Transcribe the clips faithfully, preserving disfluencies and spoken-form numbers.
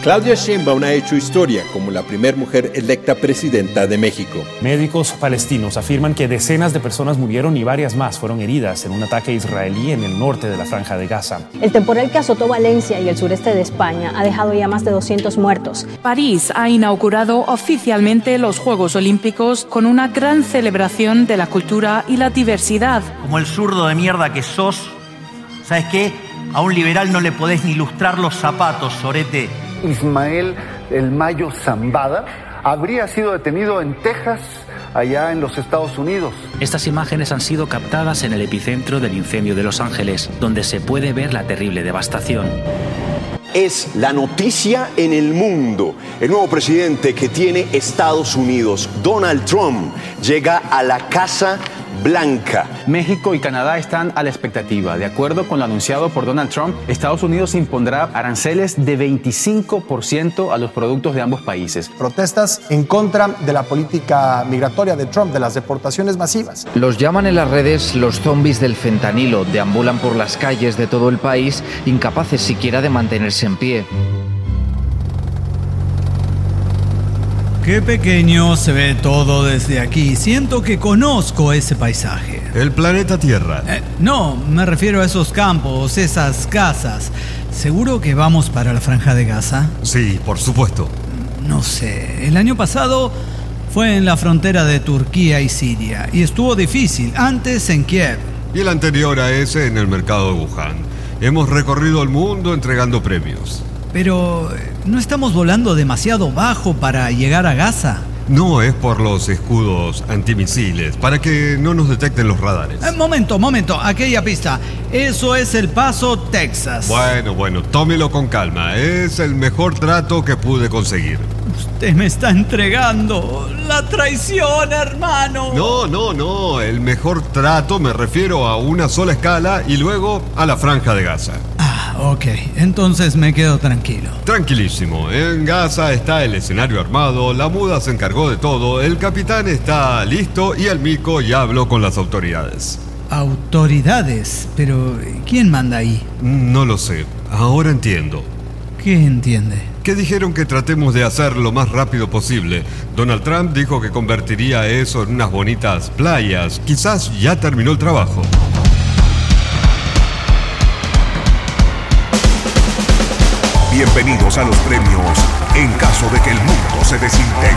Claudia Sheinbaum ha hecho historia como la primera mujer electa presidenta de México. Médicos palestinos afirman que decenas de personas murieron y varias más fueron heridas en un ataque israelí en el norte de la Franja de Gaza. El temporal que azotó Valencia y el sureste de España ha dejado ya más de doscientos muertos. París ha inaugurado oficialmente los Juegos Olímpicos con una gran celebración de la cultura y la diversidad. Como el zurdo de mierda que sos, ¿sabes qué? A un liberal no le podés ni lustrar los zapatos, sorete. Ismael El Mayo Zambada habría sido detenido en Texas, allá en los Estados Unidos. Estas imágenes han sido captadas en el epicentro del incendio de Los Ángeles, donde se puede ver la terrible devastación. Es la noticia en el mundo. El nuevo presidente que tiene Estados Unidos, Donald Trump, llega a la Casa Blanca. México y Canadá están a la expectativa. De acuerdo con lo anunciado por Donald Trump, Estados Unidos impondrá aranceles de veinticinco por ciento a los productos de ambos países. Protestas en contra de la política migratoria de Trump, de las deportaciones masivas. Los llaman en las redes los zombies del fentanilo. Deambulan por las calles de todo el país, incapaces siquiera de mantenerse en pie. Qué pequeño se ve todo desde aquí. Siento que conozco ese paisaje. El planeta Tierra. Eh, no, me refiero a esos campos, esas casas. ¿Seguro que vamos para la Franja de Gaza? Sí, por supuesto. No sé, el año pasado fue en la frontera de Turquía y Siria y estuvo difícil, antes en Kiev. Y el anterior a ese en el mercado de Wuhan. Hemos recorrido el mundo entregando premios. Pero, ¿no estamos volando demasiado bajo para llegar a Gaza? No, es por los escudos antimisiles, para que no nos detecten los radares. Eh, momento, momento, aquella pista. Eso es El Paso, Texas. Bueno, bueno, tómelo con calma. Es el mejor trato que pude conseguir. Usted me está entregando la traición, hermano. No, no, no. El mejor trato me refiero a una sola escala y luego a la Franja de Gaza. Ah, ok. Entonces me quedo tranquilo. Tranquilísimo. En Gaza está el escenario armado, la muda se encargó de todo, el capitán está listo y el mico ya habló con las autoridades. ¿Autoridades? Pero ¿quién manda ahí? No lo sé. Ahora entiendo. ¿Qué entiende? Que dijeron que tratemos de hacer lo más rápido posible. Donald Trump dijo que convertiría eso en unas bonitas playas. Quizás ya terminó el trabajo. Bienvenidos a los premios en caso de que el mundo se desintegre.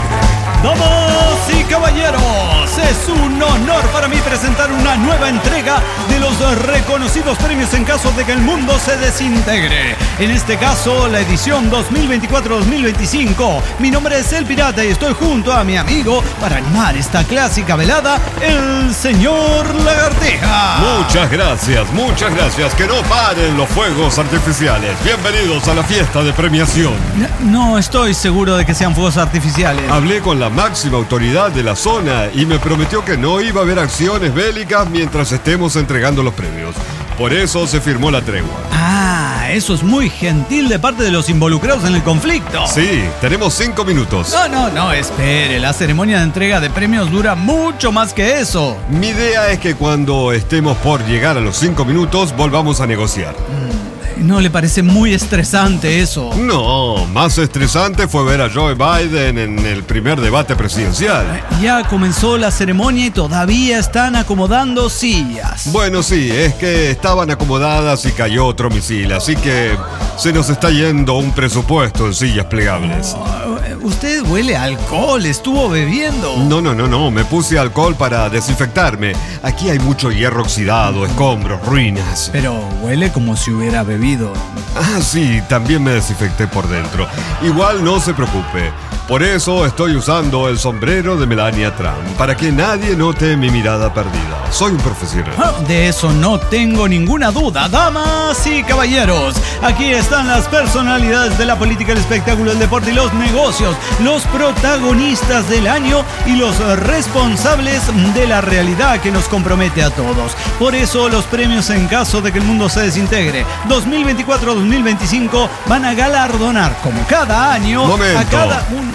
Damas y caballeros, es un honor para mí presentar una nueva entrega de los reconocidos premios en caso de que el mundo se desintegre. En este caso, la edición dos mil veinticuatro dos mil veinticinco. Mi nombre es El Pirata y estoy junto a mi amigo para animar esta clásica velada, el señor Lagartija. Muchas gracias, muchas gracias. Que no paren los fuegos artificiales. Bienvenidos a la fiesta de premiación. No, no estoy seguro de que sean fuegos artificiales. Hablé con la máxima autoridad de la zona y me prometió que no iba a haber acciones bélicas mientras estemos entregando los premios. Por eso se firmó la tregua. Ah, eso es muy gentil de parte de los involucrados en el conflicto. Sí, tenemos cinco minutos. No, no, no, espere. La ceremonia de entrega de premios dura mucho más que eso. Mi idea es que cuando estemos por llegar a los cinco minutos, volvamos a negociar. ¿No le parece muy estresante eso? No, más estresante fue ver a Joe Biden en el primer debate presidencial. Ya comenzó la ceremonia y todavía están acomodando sillas. Bueno, sí, es que estaban acomodadas y cayó otro misil, así que se nos está yendo un presupuesto en sillas plegables. Oh, usted huele a alcohol, estuvo bebiendo. No, no, no, no, me puse alcohol para desinfectarme. Aquí hay mucho hierro oxidado, escombros, ruinas. Pero huele como si hubiera bebido. Ah, sí, también me desinfecté por dentro. Igual no se preocupe. Por eso estoy usando el sombrero de Melania Trump, para que nadie note mi mirada perdida. Soy un profesional. De eso no tengo ninguna duda. Damas y caballeros, aquí están las personalidades de la política, el espectáculo, el deporte y los negocios, los protagonistas del año y los responsables de la realidad que nos compromete a todos. Por eso los premios en caso de que el mundo se desintegre dos mil veinticuatro dos mil veinticinco van a galardonar, como cada año, Momento. a cada uno.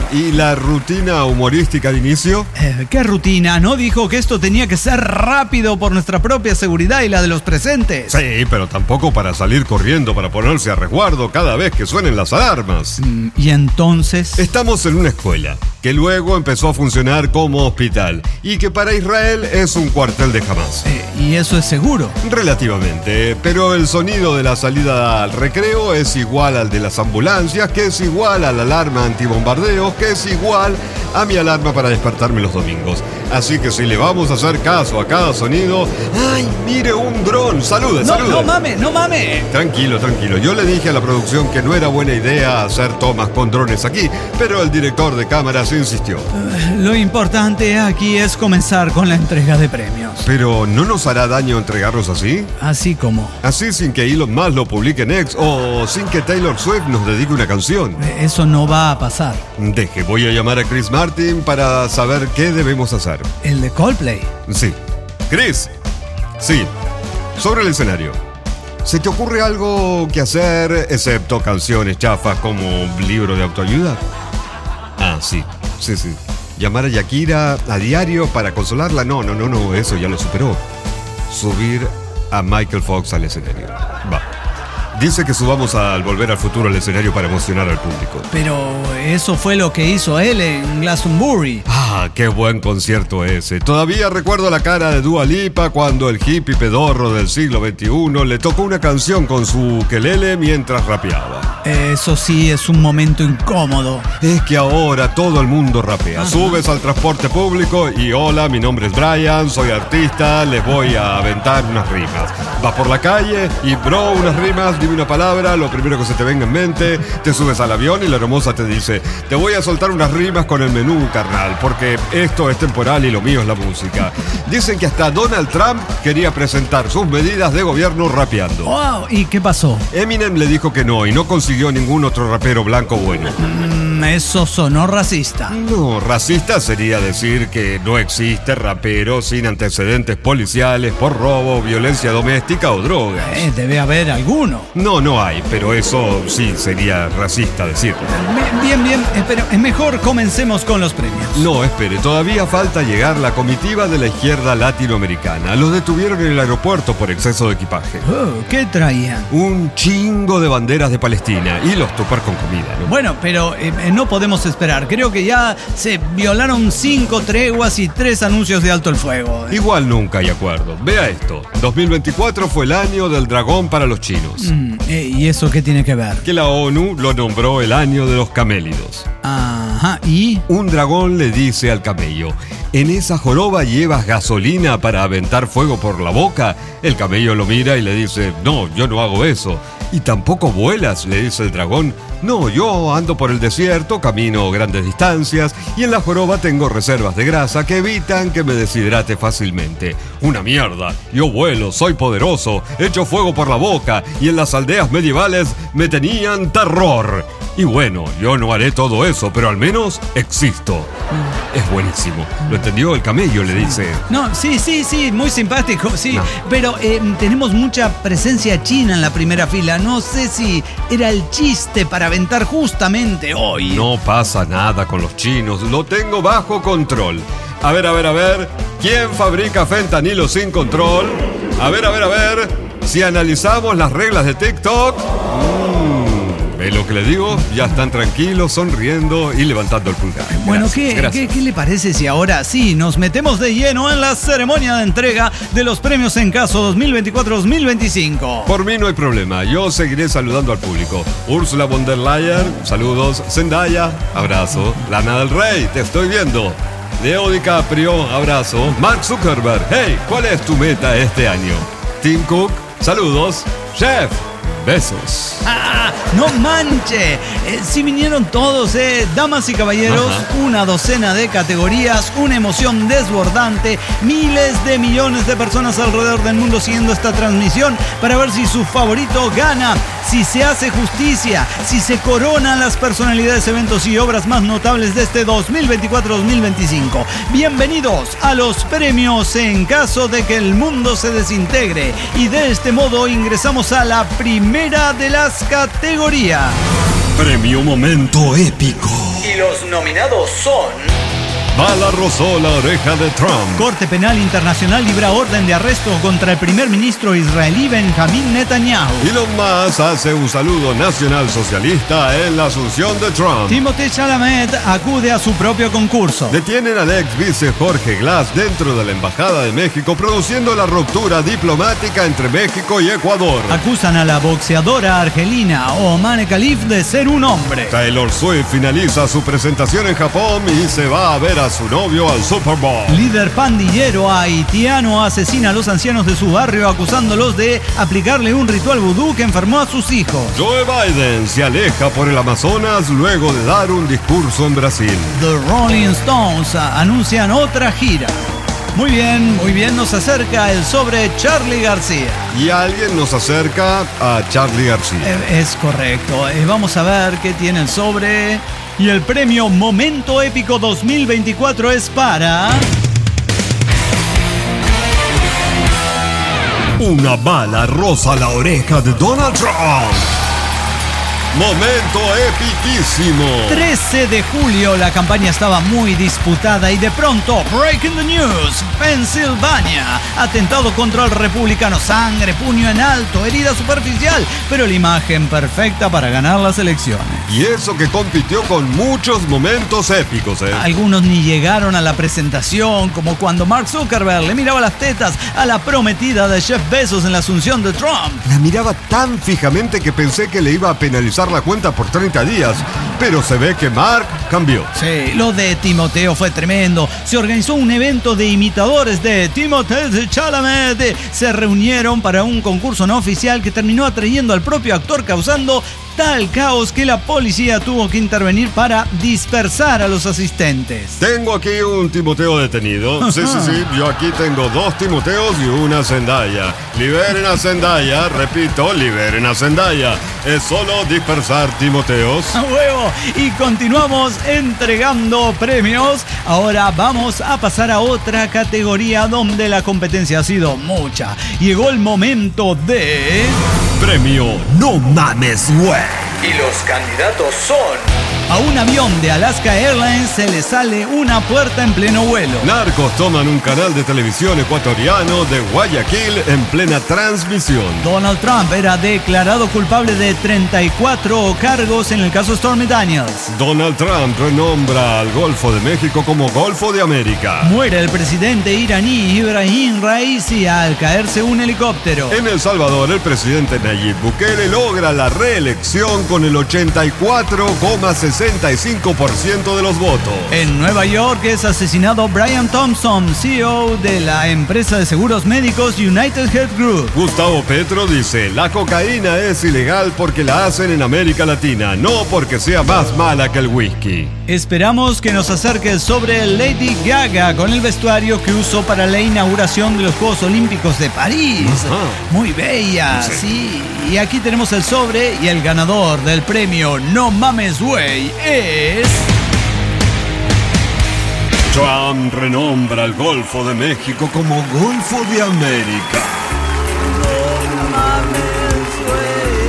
¿Y la rutina humorística de inicio? Eh, ¿Qué rutina? ¿No dijo que esto tenía que ser rápido por nuestra propia seguridad y la de los presentes? Sí, pero tampoco para salir corriendo para ponerse a resguardo cada vez que suenen las alarmas. Mm, ¿Y entonces? Estamos en una escuela que luego empezó a funcionar como hospital y que para Israel es un cuartel de Hamas. Eh, ¿Y eso es seguro? Relativamente, pero el sonido de la salida al recreo es igual al de las ambulancias, que es igual a la alarma antibombardeos, que es igual a mi alarma para despertarme los domingos. Así que si le vamos a hacer caso a cada sonido... ¡Ay, mire un dron! ¡Salude, no, salude! ¡No mame, no mame! Tranquilo, tranquilo. Yo le dije a la producción que no era buena idea hacer tomas con drones aquí, pero el director de cámaras insistió. Uh, lo importante aquí es comenzar con la entrega de premios. ¿Pero no nos hará daño entregarlos así? ¿Así como? Así sin que Elon Musk lo publique en X o sin que Taylor Swift nos dedique una canción. Eso no va a pasar. Deje, voy a llamar a Chris Martin para saber qué debemos hacer. ¿El de Coldplay? Sí. Chris. Sí. Sobre el escenario. ¿Se te ocurre algo que hacer, excepto canciones chafas como un libro de autoayuda? Ah, sí. Sí, sí. ¿Llamar a Shakira a diario para consolarla? No, no, no, no. Eso ya lo superó. Subir a Michael Fox al escenario. Va. Dice que subamos al Volver al Futuro al escenario para emocionar al público. Pero eso fue lo que hizo él en Glastonbury. Ah, qué buen concierto ese. Todavía recuerdo la cara de Dua Lipa cuando el hippie pedorro del siglo veintiuno le tocó una canción con su ukelele mientras rapeaba. Eso sí es un momento incómodo. Es que ahora todo el mundo rapea. Ajá. Subes al transporte público y hola, mi nombre es Brian, soy artista, les voy a aventar unas rimas. Vas por la calle y bro, unas rimas, dime una palabra, lo primero que se te venga en mente. Te subes al avión y la hermosa te dice, te voy a soltar unas rimas con el menú, carnal, porque esto es temporal y lo mío es la música. Dicen que hasta Donald Trump quería presentar sus medidas de gobierno rapeando. Wow, ¿y qué pasó? Eminem le dijo que no y no consiguió ningún otro rapero blanco bueno. Mm, eso sonó racista. No, racista sería decir que no existe rapero sin antecedentes policiales por robo, violencia doméstica o drogas. Eh, debe haber alguno. No, no hay, pero eso sí sería racista decirlo. Bien, bien, pero es mejor comencemos con los premios. No, espere, todavía falta llegar la comitiva de la izquierda latinoamericana. Los detuvieron en el aeropuerto por exceso de equipaje. Oh, ¿qué traían? Un chingo de banderas de Palestina y los tupper con comida, ¿no? Bueno, pero eh, no podemos esperar. Creo que ya se violaron cinco treguas y tres anuncios de alto el fuego. Igual nunca hay acuerdo. Vea esto, dos mil veinticuatro fue el año del dragón para los chinos. Mm, eh, ¿Y eso qué tiene que ver? Que la ONU lo nombró el año de los camélidos. Ajá, ¿y? Un dragón le dice al camello, ¿en esa joroba llevas gasolina para aventar fuego por la boca? El camello lo mira y le dice, no, yo no hago eso. ¿Y tampoco vuelas?, le dice el dragón. No, yo ando por el desierto, camino grandes distancias y en la joroba tengo reservas de grasa que evitan que me deshidrate fácilmente. Una mierda, yo vuelo, soy poderoso, echo fuego por la boca y en las aldeas medievales me tenían terror. Y bueno, yo no haré todo eso, pero al menos existo. Es buenísimo. ¿Lo entendió? El camello le dice. No, sí, sí, sí, muy simpático, sí. No. Pero eh, tenemos mucha presencia china en la primera fila. No sé si era el chiste para aventar justamente hoy. No pasa nada con los chinos, lo tengo bajo control. A ver, a ver, a ver, ¿quién fabrica fentanilo sin control? A ver, a ver, a ver, si analizamos las reglas de TikTok... Mmm, ¿ve lo que le digo? Ya están tranquilos, sonriendo y levantando el pulgar. Bueno, gracias, ¿qué, gracias. ¿qué, ¿qué le parece si ahora sí nos metemos de lleno en la ceremonia de entrega de los premios en caso dos mil veinticuatro dos mil veinticinco? Por mí no hay problema, yo seguiré saludando al público. Ursula von der Leyen, saludos. Zendaya, abrazo. Lana del Rey, te estoy viendo. Leo DiCaprio, abrazo. Mark Zuckerberg, hey, ¿cuál es tu meta este año? Tim Cook, saludos. Chef, besos. ¡Ah! ¡No manche! Eh, sí vinieron todos, eh. Damas y caballeros, ajá, una docena de categorías, una emoción desbordante, miles de millones de personas alrededor del mundo siguiendo esta transmisión para ver si su favorito gana, si se hace justicia, si se coronan las personalidades, eventos y obras más notables de este dos mil veinticuatro dos mil veinticinco. Bienvenidos a los premios en caso de que el mundo se desintegre. Y de este modo ingresamos a la primera de las categorías. Premio Momento Épico. Y los nominados son... Bala rozó la oreja de Trump. Corte Penal Internacional libra orden de arresto contra el primer ministro israelí Benjamín Netanyahu. Elon Musk hace un saludo nacional socialista en la asunción de Trump. Timothée Chalamet acude a su propio concurso. Detienen al ex vice Jorge Glass dentro de la Embajada de México, produciendo la ruptura diplomática entre México y Ecuador. Acusan a la boxeadora argelina Oman Khalif de ser un hombre. Taylor Swift finaliza su presentación en Japón y se va a ver a su novio al Super Bowl. Líder pandillero haitiano asesina a los ancianos de su barrio acusándolos de aplicarle un ritual vudú que enfermó a sus hijos. Joe Biden se aleja por el Amazonas luego de dar un discurso en Brasil. The Rolling Stones anuncian otra gira. Muy bien, muy bien, nos acerca el sobre Charly García. Y alguien nos acerca a Charly García. Eh, es correcto. Eh, vamos a ver qué tiene el sobre. Y el premio Momento Épico dos mil veinticuatro es para... Una bala roza la oreja de Donald Trump. Momento epiquísimo. trece de julio, la campaña estaba muy disputada y de pronto, breaking the news, Pensilvania, atentado contra el republicano, sangre, puño en alto, herida superficial, pero la imagen perfecta para ganar las elecciones. Y eso que compitió con muchos momentos épicos, ¿eh? Algunos ni llegaron a la presentación, como cuando Mark Zuckerberg le miraba las tetas a la prometida de Jeff Bezos en la asunción de Trump. La miraba tan fijamente que pensé que le iba a penalizar la cuenta por treinta días, pero se ve que Mark cambió. Sí, lo de Timoteo fue tremendo. Se organizó un evento de imitadores de Timothée Chalamet. Se reunieron para un concurso no oficial que terminó atrayendo al propio actor, causando tal caos que la policía tuvo que intervenir para dispersar a los asistentes. Tengo aquí un Timoteo detenido. Sí, sí, sí. Yo aquí tengo dos Timoteos y una Zendaya. Liberen a Zendaya. Repito, liberen a Zendaya. Es solo dispersar Timoteos. ¡A huevo! Y continuamos entregando premios. Ahora vamos a pasar a otra categoría donde la competencia ha sido mucha. Llegó el momento de... Premio No Mames, güey. Y los candidatos son... A un avión de Alaska Airlines se le sale una puerta en pleno vuelo. Narcos toman un canal de televisión ecuatoriano de Guayaquil en plena transmisión. Donald Trump era declarado culpable de treinta y cuatro cargos en el caso Stormy Daniels. Donald Trump renombra al Golfo de México como Golfo de América. Muere el presidente iraní Ibrahim Raisi al caerse un helicóptero. En El Salvador, el presidente Nayib Bukele logra la reelección con el ochenta y cuatro coma sesenta y cinco por ciento de los votos. En Nueva York es asesinado Brian Thompson, C E O de la empresa de seguros médicos United Health Group. Gustavo Petro dice, la cocaína es ilegal porque la hacen en América Latina, no porque sea más mala que el whisky. Esperamos que nos acerques sobre Lady Gaga con el vestuario que usó para la inauguración de los Juegos Olímpicos de París. Ajá. Muy bella, sí. sí. Y aquí tenemos el sobre y el ganador del premio No Mames Güey es... Trump renombra al Golfo de México como Golfo de América. No mames, güey.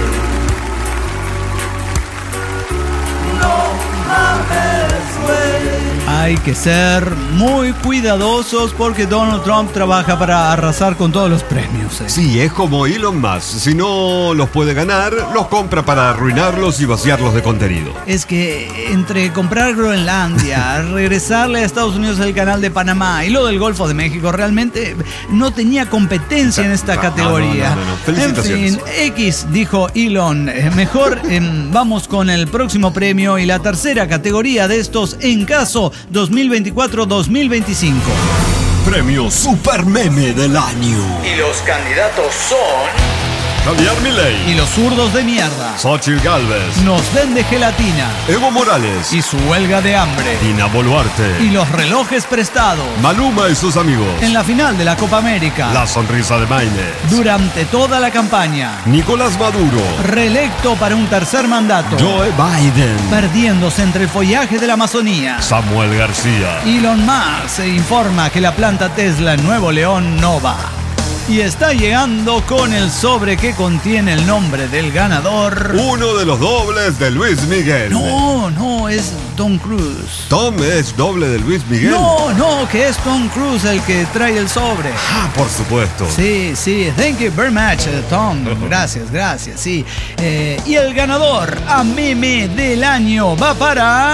No mames, güey. Hay que ser muy cuidadosos porque Donald Trump trabaja para arrasar con todos los premios. ¿eh? Sí, es como Elon Musk. Si no los puede ganar, los compra para arruinarlos y vaciarlos de contenido. Es que entre comprar Groenlandia, regresarle a Estados Unidos el canal de Panamá y lo del Golfo de México, realmente no tenía competencia en esta no, categoría. No, no, no, no. Felicitaciones. En fin, X, dijo Elon. Mejor eh, vamos con el próximo premio y la tercera categoría de estos en caso dos mil veinticuatro dos mil veinticinco. Premio Super Meme del Año. Y los candidatos son... Javier Milei y los zurdos de mierda. Xochitl Gálvez. Nos vende gelatina. Evo Morales y su huelga de hambre. Dina Boluarte y los relojes prestados. Maluma y sus amigos. En la final de la Copa América. La sonrisa de Maines. Durante toda la campaña. Nicolás Maduro. Reelecto para un tercer mandato. Joe Biden. Perdiéndose entre el follaje de la Amazonía. Samuel García. Elon Musk se informa que la planta Tesla en Nuevo León no va. Y está llegando con el sobre que contiene el nombre del ganador. Uno de los dobles de Luis Miguel. No, no, es Tom Cruise. ¿Tom es doble de Luis Miguel? No, no, que es Tom Cruise el que trae el sobre. Ah, por supuesto. Sí, sí, thank you very much, Tom. Gracias, gracias, sí. Eh, y el ganador a meme del año va para...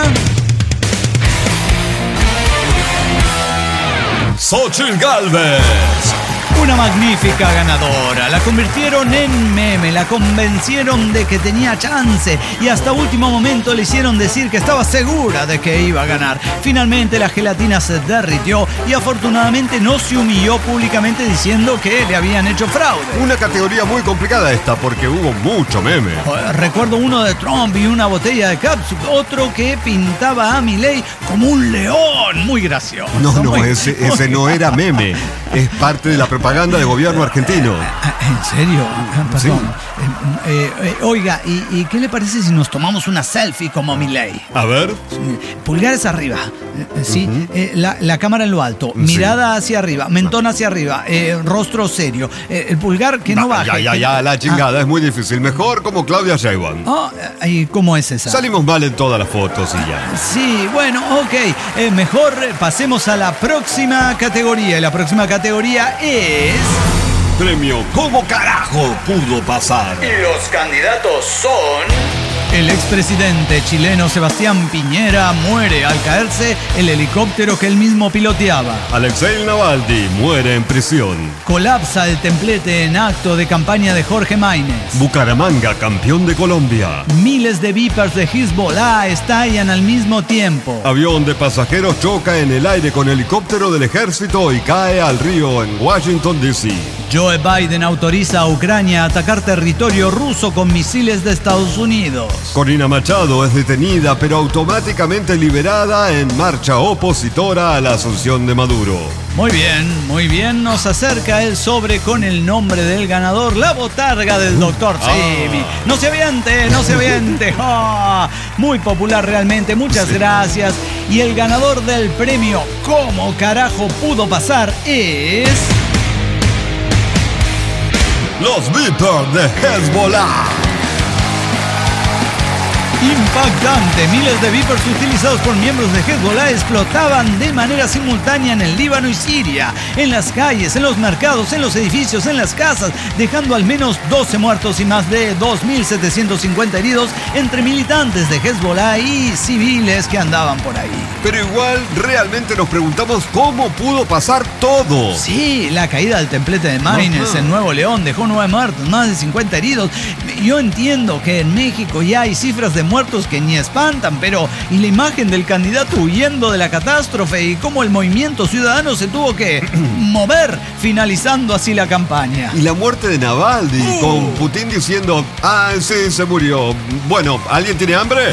Xochitl Gálvez. Una magnífica ganadora. La convirtieron en meme, la convencieron de que tenía chance y hasta último momento le hicieron decir que estaba segura de que iba a ganar. Finalmente la gelatina se derritió y afortunadamente no se humilló públicamente diciendo que le habían hecho fraude. Una categoría muy complicada esta porque hubo mucho meme. Recuerdo uno de Trump y una botella de catsup, otro que pintaba a Milei como un león. Muy gracioso. No, no, muy, ese, muy... ese no era meme. Es parte de la propaganda de gobierno argentino. ¿En serio? Perdón. Sí. Eh, eh, oiga, ¿y, ¿y qué le parece si nos tomamos una selfie como Milei? A ver. Pulgares arriba. Sí. Uh-huh. eh, la, la cámara en lo alto. Mirada sí. hacia arriba. Mentón hacia arriba. Eh, rostro serio. Eh, el pulgar que no, no baje. Ya, ya, que... ya. La chingada. Ah. Es muy difícil. Mejor como Claudia Sheinbaum. Oh, ¿y cómo es esa? Salimos mal en todas las fotos y ya. Sí, bueno, ok. Eh, mejor pasemos a la próxima categoría. Y la próxima categoría es... Premio ¿Cómo carajo pudo pasar? Y los candidatos son... El expresidente chileno Sebastián Piñera muere al caerse el helicóptero que él mismo piloteaba. Alexei Navalny muere en prisión. Colapsa el templete en acto de campaña de Jorge Maynes. Bucaramanga, campeón de Colombia. Miles de Vipers de Hezbollah estallan al mismo tiempo. Avión de pasajeros choca en el aire con helicóptero del ejército y cae al río en Washington, D C Joe Biden autoriza a Ucrania a atacar territorio ruso con misiles de Estados Unidos. Corina Machado es detenida pero automáticamente liberada en marcha opositora a la asunción de Maduro. Muy bien, muy bien. Nos acerca el sobre con el nombre del ganador, la botarga del doctor Simi. Ah. No se aviente, no se aviente. Oh, muy popular realmente, muchas sí. gracias. Y el ganador del premio ¿Cómo carajo pudo pasar? Es... Los Vipers de Hezbollah. Impactante. Miles de Vipers utilizados por miembros de Hezbollah explotaban de manera simultánea en el Líbano y Siria, en las calles, en los mercados, en los edificios, en las casas, dejando al menos doce muertos y más de dos mil setecientos cincuenta heridos entre militantes de Hezbollah y civiles que andaban por ahí. Pero igual realmente nos preguntamos cómo pudo pasar todo. Sí, la caída del templete de Maynes uh-huh. en Nuevo León dejó nueve muertos, más de cincuenta heridos. Yo entiendo que en México ya hay cifras de muertos que ni espantan, pero ¿y la imagen del candidato huyendo de la catástrofe y cómo el movimiento ciudadano se tuvo que mover, finalizando así la campaña? Y la muerte de Navalny, uh. con Putin diciendo, ah, sí, se murió. Bueno, ¿alguien tiene hambre?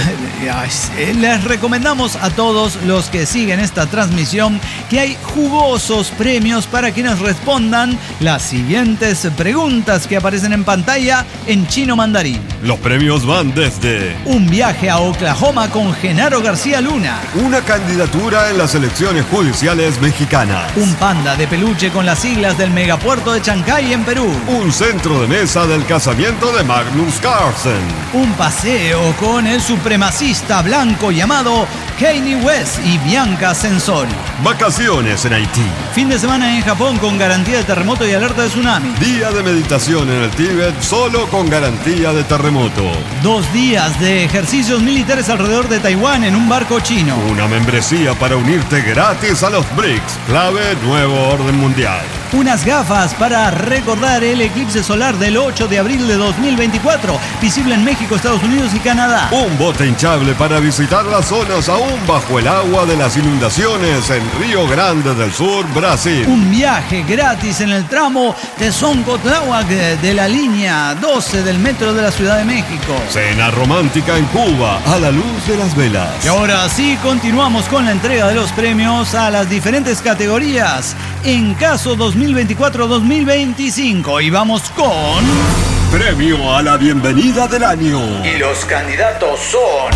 Les recomendamos a todos los que siguen esta transmisión que hay jugosos premios para quienes respondan las siguientes preguntas que aparecen en pantalla en chino mandarín. Los premios van desde... Un viaje a Oklahoma con Genaro García Luna. Una candidatura en las elecciones judiciales mexicanas. Un panda de peluche con las siglas del megapuerto de Chancay en Perú. Un centro de mesa del casamiento de Magnus Carlsen. Un paseo con el supremacista blanco llamado Kanye West y Bianca Censori. Vacaciones en Haití. Fin de semana en Japón con garantía de terremoto y alerta de tsunami. Día de meditación en el Tíbet solo con garantía de terremoto. Dos días de ejercicios militares alrededor de Taiwán en un barco chino. Una membresía para unirte gratis a los B R I C S, clave nuevo orden mundial. Unas gafas para recordar el eclipse solar del ocho de abril de dos mil veinticuatro, visible en México, Estados Unidos y Canadá. Un bote hinchable para visitar las zonas aún bajo el agua de las inundaciones en Río Grande del Sur, Brasil. Un viaje gratis en el tramo Tezonco-Tláhuac de la línea doce del metro de la Ciudad de México. Cena romántica en Cuba a la luz de las velas. Y ahora sí, continuamos con la entrega de los premios a las diferentes categorías en caso dos mil veinticuatro dos mil veinticinco y vamos con... Premio a la bienvenida del año. Y los candidatos son...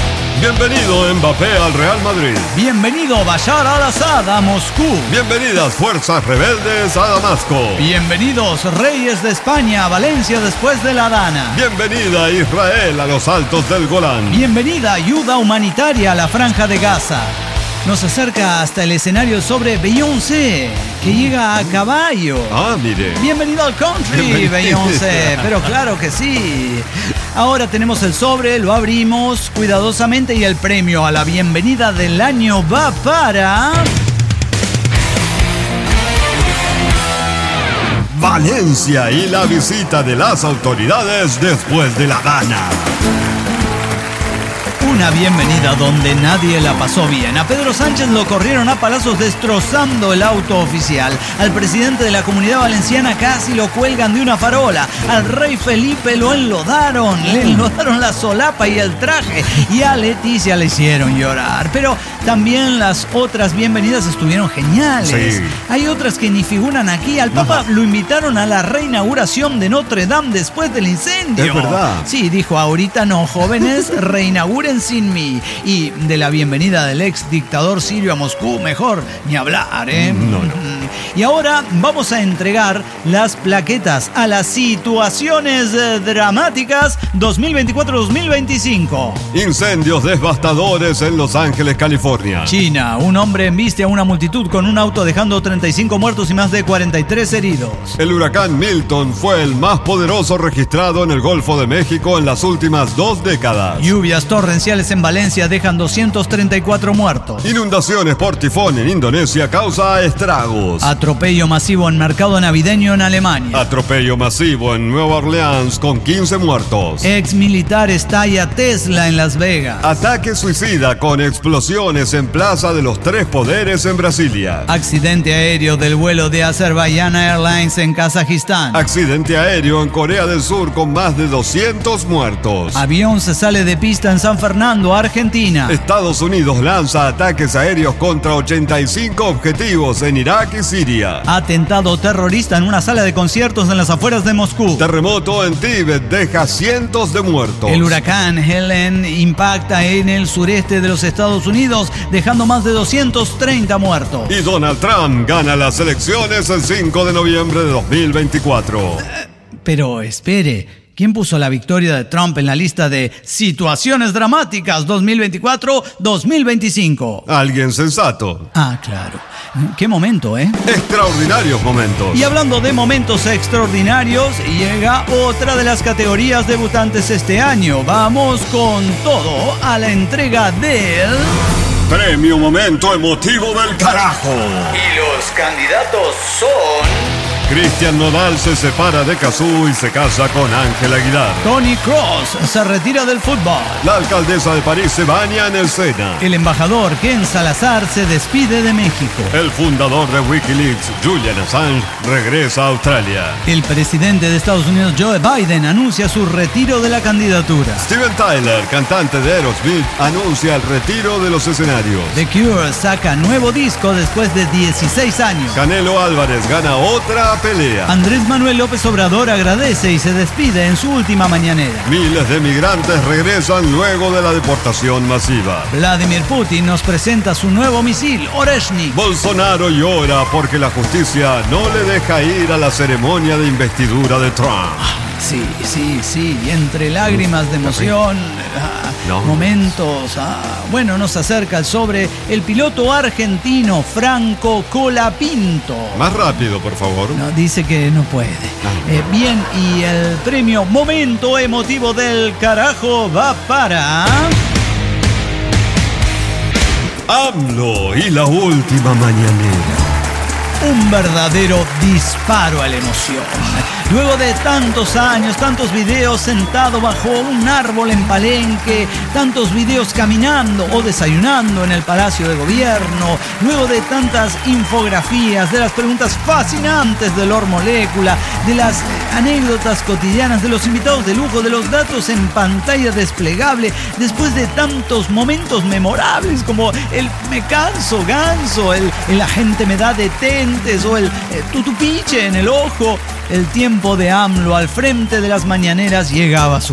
Bienvenido Mbappé al Real Madrid. Bienvenido Bashar al-Assad a Moscú. Bienvenidas fuerzas rebeldes a Damasco. Bienvenidos Reyes de España a Valencia después de la Dana. Bienvenida Israel a los altos del Golán. Bienvenida ayuda humanitaria a la Franja de Gaza. Nos acerca hasta el escenario sobre Beyoncé, que llega a caballo. Ah, mire. Bienvenido al country, Beyoncé. Pero claro que sí. Ahora tenemos el sobre, lo abrimos cuidadosamente y el premio a la bienvenida del año va para... Valencia y la visita de las autoridades después de la Dana. Una bienvenida donde nadie la pasó bien. A Pedro Sánchez lo corrieron a palazos destrozando el auto oficial. Al presidente de la Comunidad Valenciana casi lo cuelgan de una farola. Al rey Felipe lo enlodaron. Le enlodaron la solapa y el traje. Y a Leticia le hicieron llorar. Pero también las otras bienvenidas estuvieron geniales. Sí. Hay otras que ni figuran aquí. Al Papa Ajá. lo invitaron a la reinauguración de Notre Dame después del incendio. Es verdad. Sí, dijo, ahorita no, jóvenes, reinauguren sin mí. Y de la bienvenida del ex dictador sirio a Moscú, mejor ni hablar, ¿eh? No, no. Y ahora vamos a entregar las plaquetas a las situaciones eh, dramáticas dos mil veinticuatro dos mil veinticinco. Incendios devastadores en Los Ángeles, California. China, un hombre embiste a una multitud con un auto dejando treinta y cinco muertos y más de cuarenta y tres heridos. El huracán Milton fue el más poderoso registrado en el Golfo de México en las últimas dos décadas. Lluvias torrenciales en Valencia dejan doscientos treinta y cuatro muertos. Inundaciones por tifón en Indonesia causa estragos. Atropello masivo en mercado navideño en Alemania. Atropello masivo en Nueva Orleans con quince muertos. Ex militar estalla Tesla en Las Vegas. Ataque suicida con explosiones en Plaza de los Tres Poderes en Brasilia. Accidente aéreo del vuelo de Azerbaijan Airlines en Kazajistán. Accidente aéreo en Corea del Sur con más de doscientos muertos. Avión se sale de pista en San Fernando, Argentina. Estados Unidos lanza ataques aéreos contra ochenta y cinco objetivos en Irak y Siria. Atentado terrorista en una sala de conciertos en las afueras de Moscú. Terremoto en Tíbet deja cientos de muertos. El huracán Helen impacta en el sureste de los Estados Unidos, dejando más de doscientos treinta muertos. Y Donald Trump gana las elecciones el cinco de noviembre de dos mil veinticuatro. Pero espere. ¿Quién puso la victoria de Trump en la lista de situaciones dramáticas dos mil veinticuatro dos mil veinticinco? Alguien sensato. Ah, claro. Qué momento, ¿eh? Extraordinarios momentos. Y hablando de momentos extraordinarios, llega otra de las categorías debutantes este año. Vamos con todo a la entrega del... Premio Momento Emotivo del Carajo. Y los candidatos son... Cristian Nodal se separa de Cazzu y se casa con Ángel Aguilar. Toni Kroos se retira del fútbol. La alcaldesa de París se baña en el Sena. El embajador Ken Salazar se despide de México. El fundador de Wikileaks, Julian Assange, regresa a Australia. El presidente de Estados Unidos, Joe Biden, anuncia su retiro de la candidatura. Steven Tyler, cantante de Aerosmith, anuncia el retiro de los escenarios. The Cure saca nuevo disco después de dieciséis años. Canelo Álvarez gana otra pelea. Andrés Manuel López Obrador agradece y se despide en su última mañanera. Miles de migrantes regresan luego de la deportación masiva. Vladimir Putin nos presenta su nuevo misil, Oreshnik. Bolsonaro llora porque la justicia no le deja ir a la ceremonia de investidura de Trump. Sí, sí, sí, y entre lágrimas de emoción, ah, no. momentos, ah, bueno, nos acerca el sobre el piloto argentino Franco Colapinto. Más rápido, por favor. No, dice que no puede. Ah. Eh, bien, y el premio Momento Emotivo del Carajo va para... AMLO y la última mañanera. Un verdadero disparo a la emoción. Luego de tantos años, tantos videos sentado bajo un árbol en Palenque, tantos videos caminando o desayunando en el Palacio de Gobierno, luego de tantas infografías, de las preguntas fascinantes de Lord Molécula, de las anécdotas cotidianas, de los invitados de lujo, de los datos en pantalla desplegable, después de tantos momentos memorables como el me canso ganso, el, el la gente me da detentes o el, el tutupiche en el ojo, el tiempo de AMLO al frente de las mañaneras llegaba a su fin.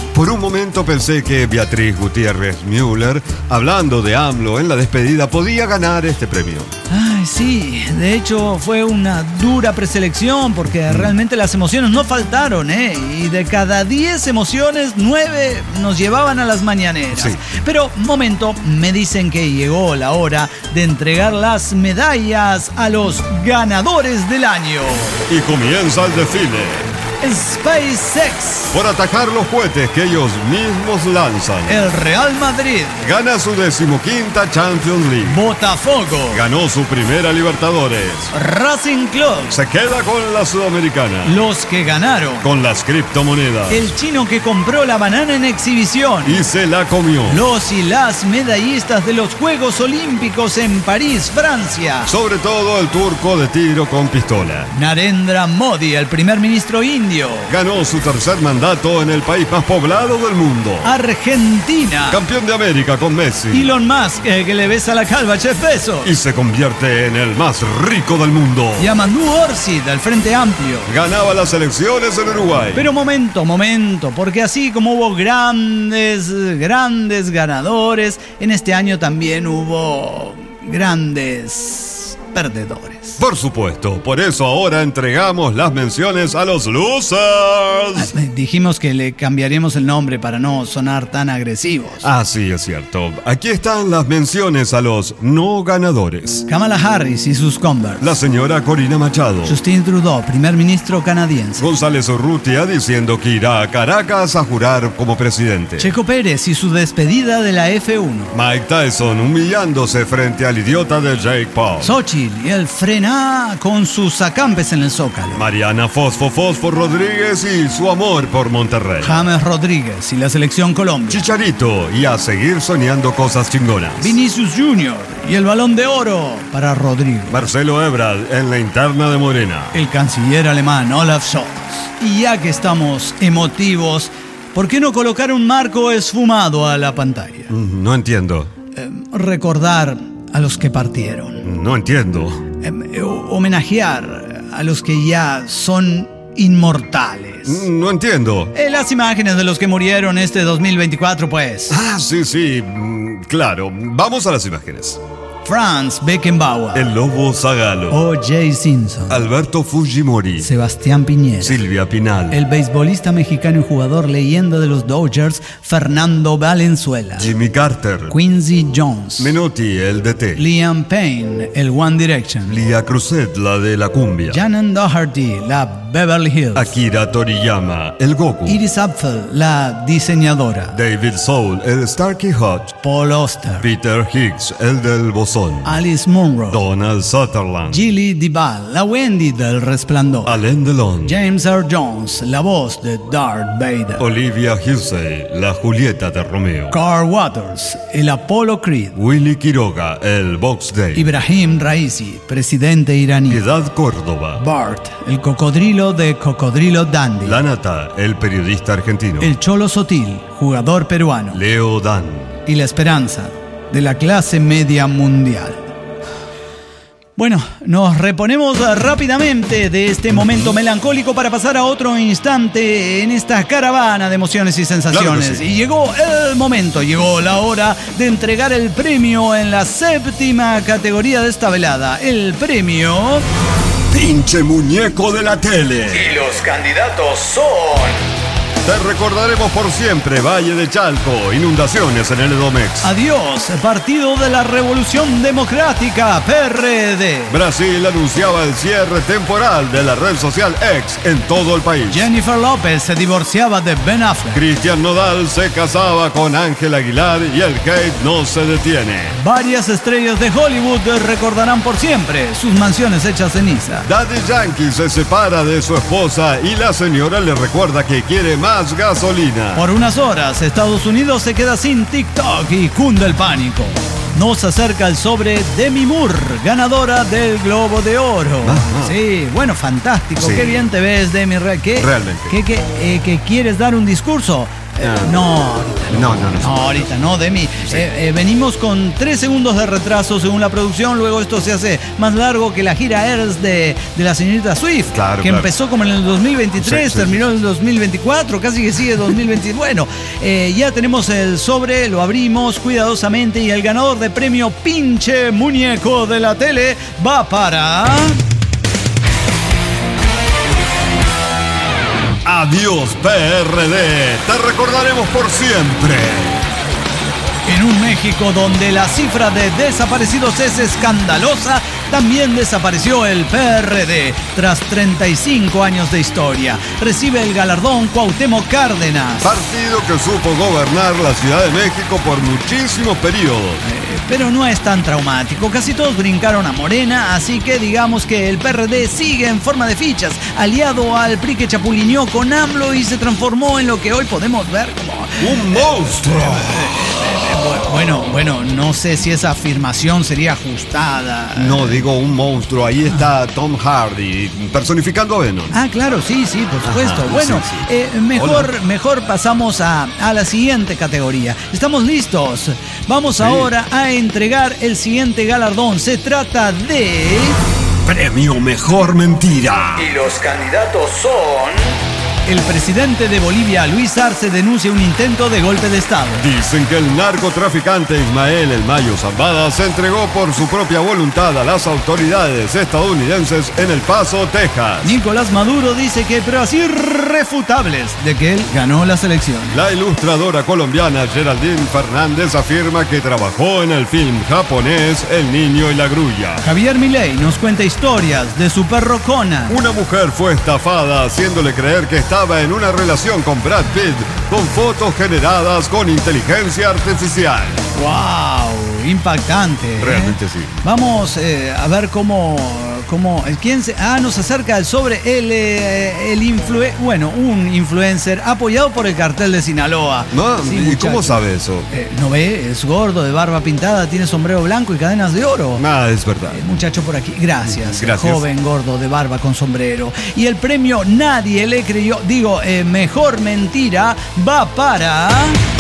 Por un momento pensé que Beatriz Gutiérrez Müller, hablando de AMLO en la despedida, podía ganar este premio. Ay, sí, de hecho fue una dura preselección porque realmente las emociones no faltaron, ¿eh? Y de cada diez emociones, nueve nos llevaban a las mañaneras. Sí. Pero, momento, me dicen que llegó la hora de entregar las medallas a los ganadores del año. Y comienza el desfile. SpaceX. Por atacar los cohetes que ellos mismos lanzan. El Real Madrid. Gana su decimoquinta Champions League. Botafogo. Ganó su primera Libertadores. Racing Club. Se queda con la Sudamericana. Los que ganaron. Con las criptomonedas. El chino que compró la banana en exhibición. Y se la comió. Los y las medallistas de los Juegos Olímpicos en París, Francia. Sobre todo el turco de tiro con pistola. Narendra Modi, el primer ministro indio. Ganó su tercer mandato en el país más poblado del mundo. Argentina. Campeón de América con Messi. Elon Musk, eh, que le besa la calva a Jeff Bezos. Y se convierte en el más rico del mundo. Yamandu Orsi, del Frente Amplio. Ganaba las elecciones en Uruguay. Pero momento, momento, porque así como hubo grandes, grandes ganadores, en este año también hubo grandes perdedores. Por supuesto, por eso ahora entregamos las menciones a los losers. Dijimos que le cambiaríamos el nombre para no sonar tan agresivos. Ah, sí, es cierto. Aquí están las menciones a los no ganadores. Kamala Harris y sus Converse. La señora Corina Machado. Justin Trudeau, primer ministro canadiense. González Urrutia diciendo que irá a Caracas a jurar como presidente. Checo Pérez y su despedida de la F uno. Mike Tyson humillándose frente al idiota de Jake Paul. Xochitl y el frena con sus acampes en el Zócalo. Mariana Fosfo Fosfo Rodríguez y su amor por Monterrey. James Rodríguez y la selección Colombia. Chicharito y a seguir soñando cosas chingonas. Vinicius Junior y el Balón de Oro para Rodrigo. Marcelo Ebrard en la interna de Morena. El canciller alemán Olaf Scholz. Y ya que estamos emotivos, ¿por qué no colocar un marco esfumado a la pantalla? No entiendo. Eh, recordar a los que partieron. No entiendo. Eh, homenajear a los que ya son inmortales. No entiendo. Eh, las imágenes de los que murieron este dos mil veinticuatro, pues. Ah, sí, sí, claro. Vamos a las imágenes. Franz Beckenbauer. El Lobo Zagalo. O J. Simpson. Alberto Fujimori. Sebastián Piñera. Silvia Pinal. El beisbolista mexicano y jugador leyenda de los Dodgers, Fernando Valenzuela. Jimmy Carter. Quincy Jones. Menotti, el D T. Liam Payne, el One Direction. Lia Cruzet, la de la cumbia. Shannon Doherty, la Beverly Hills. Akira Toriyama, el Goku. Iris Apfel, la diseñadora. David Soul, el Starkey Hodge. Paul Oster. Peter Higgs, el del bosón. Alice Munro. Donald Sutherland. Gilly Duvall, la Wendy del Resplandor. Alain Delon. James Earl Jones, la voz de Darth Vader. Olivia Hussey, la Julieta de Romeo. Carl Waters, el Apollo Creed. Willy Quiroga, el Box Day. Ibrahim Raisi, presidente iraní. Piedad Córdoba. Bart, el cocodrilo de Cocodrilo Dandy. La Nata, el periodista argentino. El Cholo Sotil, jugador peruano. Leo Dan. Y la esperanza de la clase media mundial. Bueno, nos reponemos rápidamente de este momento melancólico para pasar a otro instante en esta caravana de emociones y sensaciones. Claro que sí. Y llegó el momento, llegó la hora de entregar el premio en la séptima categoría de esta velada. El premio... ¡Pinche muñeco de la tele! Y los candidatos son... Te recordaremos por siempre, Valle de Chalco, inundaciones en el Edomex. Adiós, Partido de la Revolución Democrática, P R D. Brasil anunciaba el cierre temporal de la red social X en todo el país. Jennifer López se divorciaba de Ben Affleck. Cristian Nodal se casaba con Ángel Aguilar y el hate no se detiene. Varias estrellas de Hollywood recordarán por siempre sus mansiones hechas ceniza. Daddy Yankee se separa de su esposa y la señora le recuerda que quiere más gasolina. Por unas horas, Estados Unidos se queda sin TikTok y cunde el pánico. Nos acerca el sobre Demi Moore, ganadora del Globo de Oro. Ajá. Sí, bueno, fantástico. Sí. Qué bien te ves, Demi. ¿Qué, Realmente. ¿Qué, qué, eh, que quieres dar un discurso? Eh, no, ahorita no. No, no, no. No, ahorita no, Demi. Sí. Eh, eh, venimos con tres segundos de retraso según la producción. Luego esto se hace más largo que la gira Earth de, de la señorita Swift. Claro, que claro. empezó como en el dos mil veintitrés, sí, sí, terminó en el dos mil veinticuatro, casi que sigue dos mil veinte. Bueno, eh, ya tenemos el sobre, lo abrimos cuidadosamente y el ganador de premio Pinche Muñeco de la Tele va para... Adiós P R D, te recordaremos por siempre. En un México donde la cifra de desaparecidos es escandalosa, también desapareció el P R D tras treinta y cinco años de historia. Recibe el galardón Cuauhtémoc Cárdenas. Partido que supo gobernar la Ciudad de México por muchísimos periodos. Eh, pero no es tan traumático. Casi todos brincaron a Morena, así que digamos que el P R D sigue en forma de fichas, aliado al P R I que chapulineó con AMLO y se transformó en lo que hoy podemos ver como... ¡un monstruo! Bueno, bueno, no sé si esa afirmación sería ajustada. No, digo un monstruo. Ahí está Tom Hardy, personificando a Venom. Ah, claro, sí, sí, por supuesto. Ajá, bueno, sí, sí. Eh, mejor, mejor pasamos a, a la siguiente categoría. ¿Estamos listos? Vamos sí. ahora a entregar el siguiente galardón. Se trata de... Premio Mejor Mentira. Y los candidatos son... El presidente de Bolivia, Luis Arce, denuncia un intento de golpe de Estado. Dicen que el narcotraficante Ismael El Mayo Zambada se entregó por su propia voluntad a las autoridades estadounidenses en El Paso, Texas. Nicolás Maduro dice que hay pruebas irrefutables de que él ganó las elecciones. La ilustradora colombiana Geraldine Fernández afirma que trabajó en el film japonés El Niño y la Grulla. Javier Milei nos cuenta historias de su perro Conan. Una mujer fue estafada haciéndole creer que está estaba en una relación con Brad Pitt con fotos generadas con inteligencia artificial. ¡Wow! Impactante. Realmente ¿eh? sí. Vamos eh, a ver cómo... cómo ¿quién se, ah, nos acerca el sobre el, eh, el influ, bueno, un influencer apoyado por el cartel de Sinaloa. No, sí, ¿y cómo sabe eso? Eh, ¿No ve? Es gordo, de barba pintada, tiene sombrero blanco y cadenas de oro. Nada, es verdad. Eh, muchacho por aquí. Gracias. Gracias. Joven, gordo, de barba, con sombrero. Y el premio nadie le creyó, digo, eh, mejor mentira, va para...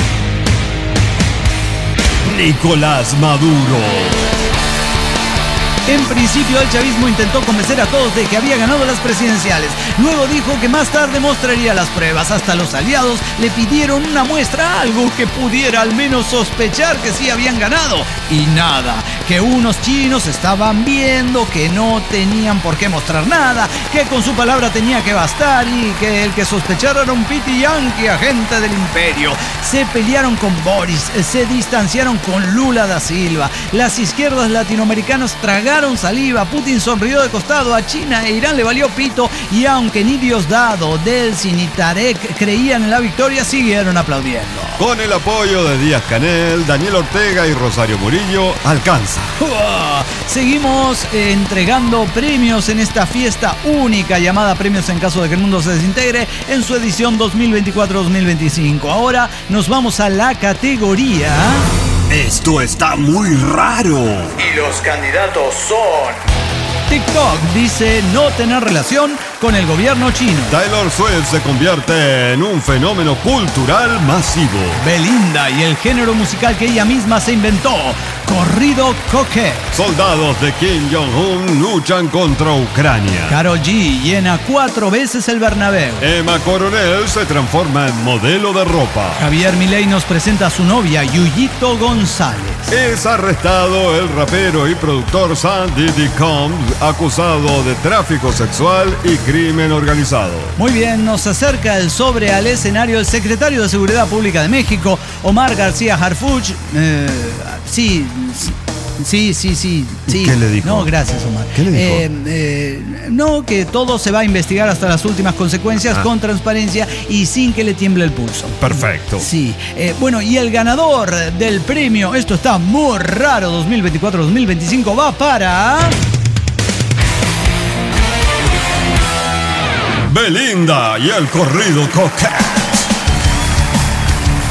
Nicolás Maduro. En principio, el chavismo intentó convencer a todos de que había ganado las presidenciales. Luego dijo que más tarde mostraría las pruebas. Hasta los aliados le pidieron una muestra, algo que pudiera al menos sospechar que sí habían ganado. Y nada, que unos chinos estaban viendo, que no tenían por qué mostrar nada, que con su palabra tenía que bastar y que el que sospechara era un piti yanqui, agente del imperio. Se pelearon con Boris, se distanciaron con Lula da Silva. Las izquierdas latinoamericanas tragaron saliva, Putin sonrió de costado, a China e Irán le valió pito y aunque ni Diosdado, Delcy ni Tarek creían en la victoria, siguieron aplaudiendo. Con el apoyo de Díaz-Canel, Daniel Ortega y Rosario Murillo, alcanza. Uh, seguimos eh, entregando premios en esta fiesta única llamada Premios en caso de que el mundo se desintegre en su edición dos mil veinticuatro dos mil veinticinco. Ahora nos vamos a la categoría... Esto está muy raro. Y los candidatos son... TikTok dice no tener relación con el gobierno chino. Taylor Swift se convierte en un fenómeno cultural masivo. Belinda y el género musical que ella misma se inventó, corrido coquet. Soldados de Kim Jong-un luchan contra Ucrania. Karol G llena cuatro veces el Bernabéu. Emma Coronel se transforma en modelo de ropa. Javier Milei nos presenta a su novia, Yuyito González. Es arrestado el rapero y productor Sam Diddy Combs, acusado de tráfico sexual y crimen organizado. Muy bien, nos acerca el sobre al escenario el secretario de Seguridad Pública de México, Omar García Harfuch. Eh, sí, sí, sí, sí, sí. ¿Qué le dijo? No, gracias, Omar. ¿Qué le dijo? Eh, eh, no, que todo se va a investigar hasta las últimas consecuencias ah. con transparencia y sin que le tiemble el pulso. Perfecto. Sí. Eh, bueno, y el ganador del premio, esto está muy raro, dos mil veinticuatro dos mil veinticinco, va para... Belinda y el corrido coquet.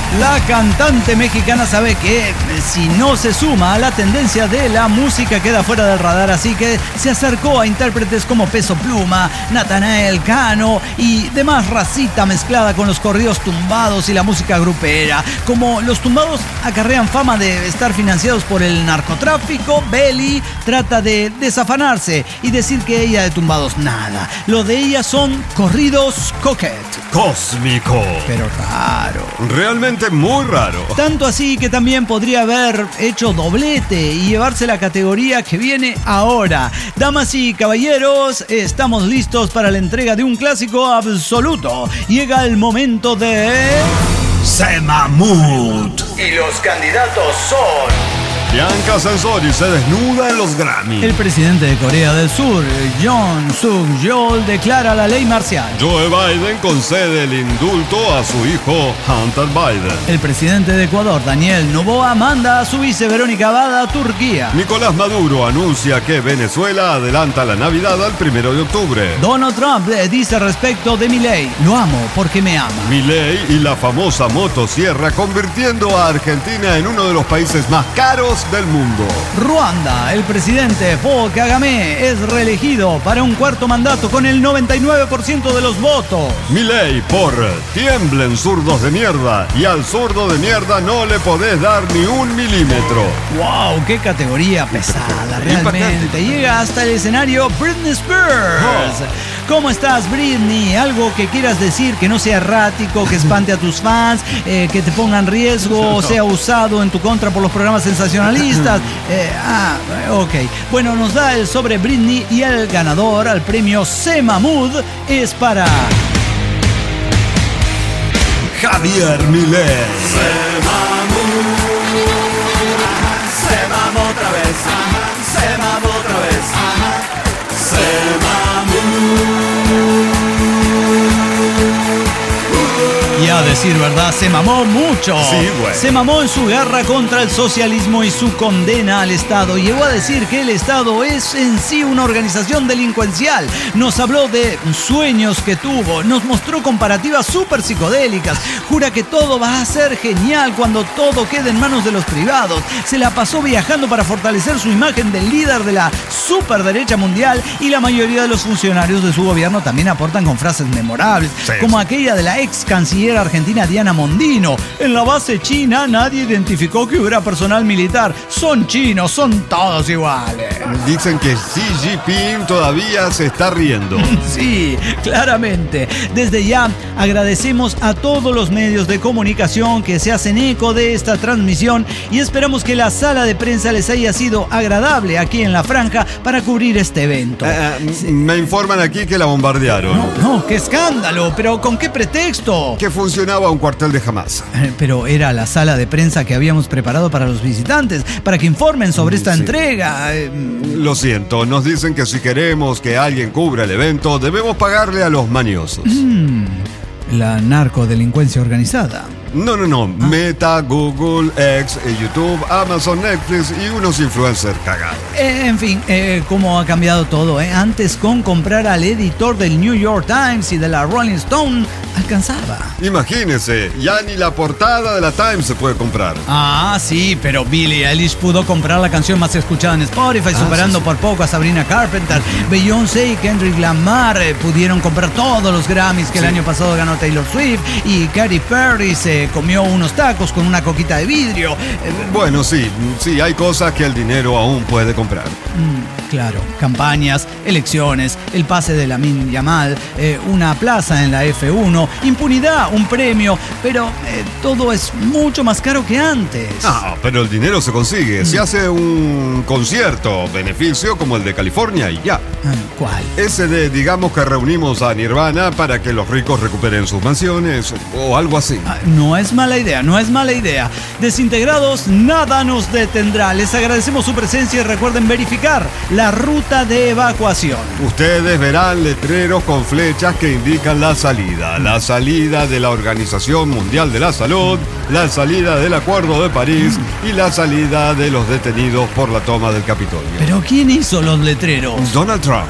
La cantante mexicana sabe que si no se suma a la tendencia de la música queda fuera del radar, así que se acercó a intérpretes como Peso Pluma, Natanael Cano y demás racita mezclada con los corridos tumbados y la música grupera. Como los tumbados acarrean fama de estar financiados por el narcotráfico, Belly trata de desafanarse y decir que ella de tumbados nada. Lo de ella son corridos coquet. Cósmico. Pero raro. Realmente muy raro. Tanto así que también podría haber hecho doblete y llevarse la categoría que viene ahora. Damas y caballeros, estamos listos para la entrega de un clásico absoluto. Llega el momento de... Sema Mood. Y los candidatos son... Bianca Censori se desnuda en los Grammy. El presidente de Corea del Sur, Yoon Suk-yeol, declara la ley marcial. Joe Biden concede el indulto a su hijo Hunter Biden. El presidente de Ecuador, Daniel Noboa, manda a su vice Verónica Abad a Turquía. Nicolás Maduro anuncia que Venezuela adelanta la Navidad al primero de octubre. Donald Trump dice respecto de Milei: lo amo porque me ama. Milei y la famosa motosierra convirtiendo a Argentina en uno de los países más caros del mundo. Ruanda, el presidente Paul Kagame es reelegido para un cuarto mandato con el noventa y nueve por ciento de los votos. Milei por tiemblen zurdos de mierda y al zurdo de mierda no le podés dar ni un milímetro. ¡Wow! ¡Qué categoría pesada! Realmente. Llega hasta el escenario Britney Spears. Oh. ¿Cómo estás, Britney? ¿Algo que quieras decir que no sea errático, que espante a tus fans, eh, que te ponga en riesgo o sea usado en tu contra por los programas sensacionalistas? Eh, ah, ok. Bueno, nos da el sobre Britney y el ganador al premio Sema Mood es para... Javier Milei. Sema Mood otra vez. Sema Mood otra vez. Sema Mood. Y a decir verdad, se mamó mucho. Sí, güey. Se mamó en su guerra contra el socialismo y su condena al Estado. Llegó a decir que el Estado es en sí una organización delincuencial. Nos habló de sueños que tuvo. Nos mostró comparativas súper psicodélicas. Jura que todo va a ser genial cuando todo quede en manos de los privados. Se la pasó viajando para fortalecer su imagen del líder de la superderecha mundial y la mayoría de los funcionarios de su gobierno también aportan con frases memorables, sí, como aquella de la ex canciller argentina Diana Mondino. En la base china nadie identificó que hubiera personal militar. Son chinos, son todos iguales. Dicen que Xi Jinping todavía se está riendo. Sí, claramente. Desde ya agradecemos a todos los medios de comunicación que se hacen eco de esta transmisión y esperamos que la sala de prensa les haya sido agradable aquí en La Franja para cubrir este evento. Uh, sí. Me informan aquí que la bombardearon. No, no, qué escándalo, pero ¿con qué pretexto? Que funcionaba un cuartel de Hamas. Eh, pero era la sala de prensa que habíamos preparado para los visitantes, para que informen sobre esta sí. entrega. Eh, Lo siento, nos dicen que si queremos que alguien cubra el evento, debemos pagarle a los maniosos. Mm, la narcodelincuencia organizada. No, no, no. Ah. Meta, Google, X, YouTube, Amazon, Netflix y unos influencers cagados. Eh, en fin, eh, cómo ha cambiado todo, ¿eh? Antes con comprar al editor del New York Times y de la Rolling Stone alcanzaba. Imagínese, ya ni la portada de la Times se puede comprar. Ah, sí, pero Billie Eilish pudo comprar la canción más escuchada en Spotify, ah, superando sí, sí. por poco a Sabrina Carpenter. Beyoncé y Kendrick Lamar eh, pudieron comprar todos los Grammys que sí. el año pasado ganó Taylor Swift, y Katy Perry se comió unos tacos con una coquita de vidrio. Bueno, sí, sí, hay cosas que el dinero aún puede comprar. Mm, claro, campañas, elecciones, el pase de Lamine Yamal, eh, una plaza en la F uno, impunidad, un premio, pero eh, todo es mucho más caro que antes. Ah, pero el dinero se consigue. Mm. Se hace un concierto, beneficio como el de California y ya. ¿Cuál? Ese de, digamos que reunimos a Nirvana para que los ricos recuperen sus mansiones o algo así. Ah, no es mala idea, no es mala idea. Desintegrados, nada nos detendrá. Les agradecemos su presencia y recuerden verificar la ruta de evacuación. Ustedes verán letreros con flechas que indican la salida. La salida de la Organización Mundial de la Salud, la salida del Acuerdo de París y la salida de los detenidos por la toma del Capitolio. ¿Pero quién hizo los letreros? Donald Trump. Ah,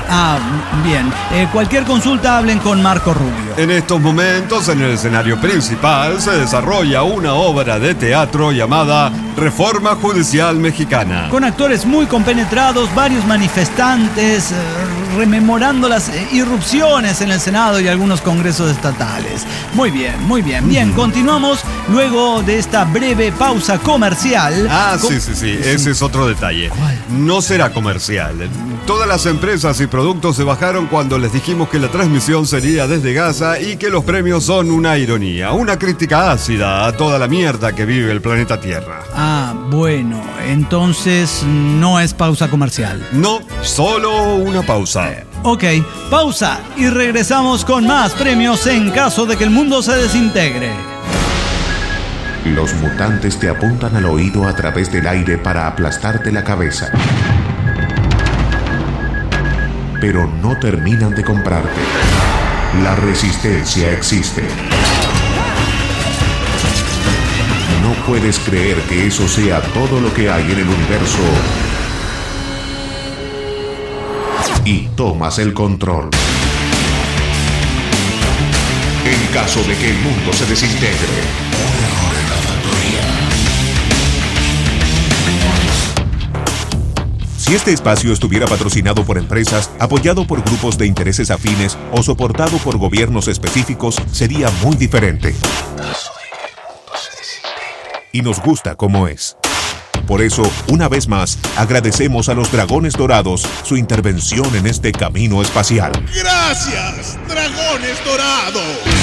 Ah, bien. Eh, cualquier consulta, hablen con Marco Rubio. En estos momentos, en el escenario principal, se desarrolla una obra de teatro llamada Reforma Judicial Mexicana. Con actores muy compenetrados, varios manifestantes, eh, rememorando las eh, irrupciones en el Senado y algunos congresos estatales. Muy bien, muy bien. Bien, continuamos luego de esta breve pausa comercial. Ah, con... sí, sí, sí. Ese es otro detalle. ¿Cuál? No será comercial. Todas las empresas y productos se bajaron cuando les dijimos que la transmisión sería desde Gaza y que los premios son una ironía, una crítica ácida a toda la mierda que vive el planeta Tierra. Ah, bueno, entonces no es pausa comercial. No, solo una pausa. Eh, ok, pausa y regresamos con más premios en caso de que el mundo se desintegre. Los mutantes te apuntan al oído a través del aire para aplastarte la cabeza. Pero no terminan de comprarte. La resistencia existe. No puedes creer que eso sea todo lo que hay en el universo. Y tomas el control. En caso de que el mundo se desintegre. Si este espacio estuviera patrocinado por empresas, apoyado por grupos de intereses afines o soportado por gobiernos específicos, sería muy diferente. Y nos gusta como es. Por eso, una vez más, agradecemos a los Dragones Dorados su intervención en este camino espacial. ¡Gracias, Dragones Dorados!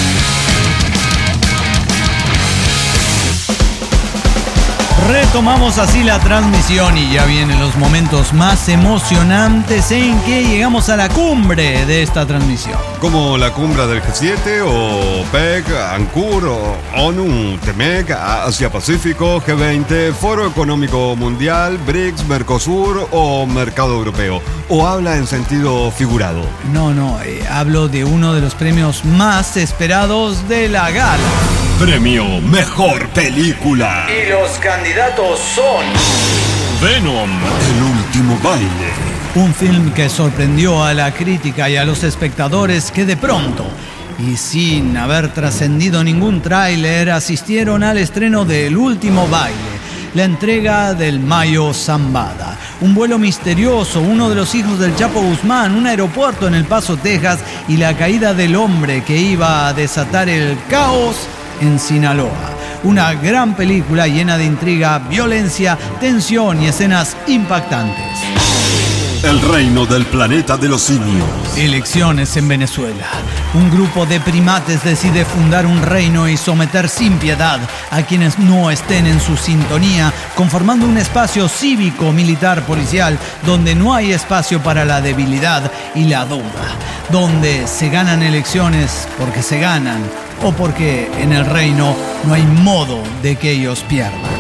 Retomamos así la transmisión y ya vienen los momentos más emocionantes en que llegamos a la cumbre de esta transmisión. Como la cumbre del G siete o P E C, ANCUR o ONU, TEMEC, Asia-Pacífico, G veinte, Foro Económico Mundial, BRICS, Mercosur o Mercado Europeo. ¿O habla en sentido figurado? No, no, eh, hablo de uno de los premios más esperados de la gala. Premio Mejor Película. Y los candidatos son... Venom, el último baile. Un film que sorprendió a la crítica y a los espectadores que de pronto, y sin haber trascendido ningún tráiler, asistieron al estreno del último baile, la entrega del Mayo Zambada. Un vuelo misterioso, uno de los hijos del Chapo Guzmán, un aeropuerto en El Paso, Texas, y la caída del hombre que iba a desatar el caos en Sinaloa. Una gran película llena de intriga, violencia, tensión y escenas impactantes. El reino del planeta de los simios. Elecciones en Venezuela. Un grupo de primates decide fundar un reino y someter sin piedad a quienes no estén en su sintonía, conformando un espacio cívico, militar, policial, donde no hay espacio para la debilidad y la duda, donde se ganan elecciones porque se ganan o porque en el reino no hay modo de que ellos pierdan.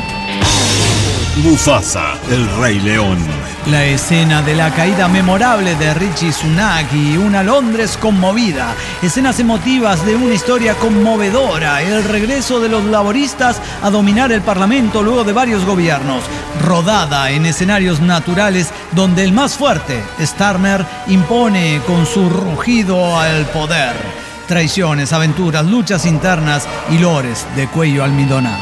Mufasa, el Rey León. La escena de la caída memorable de Richie Sunak y una Londres conmovida. Escenas emotivas de una historia conmovedora. El regreso de los laboristas a dominar el Parlamento luego de varios gobiernos. Rodada en escenarios naturales donde el más fuerte, Starmer, impone con su rugido al poder. Traiciones, aventuras, luchas internas y lores de cuello almidonado.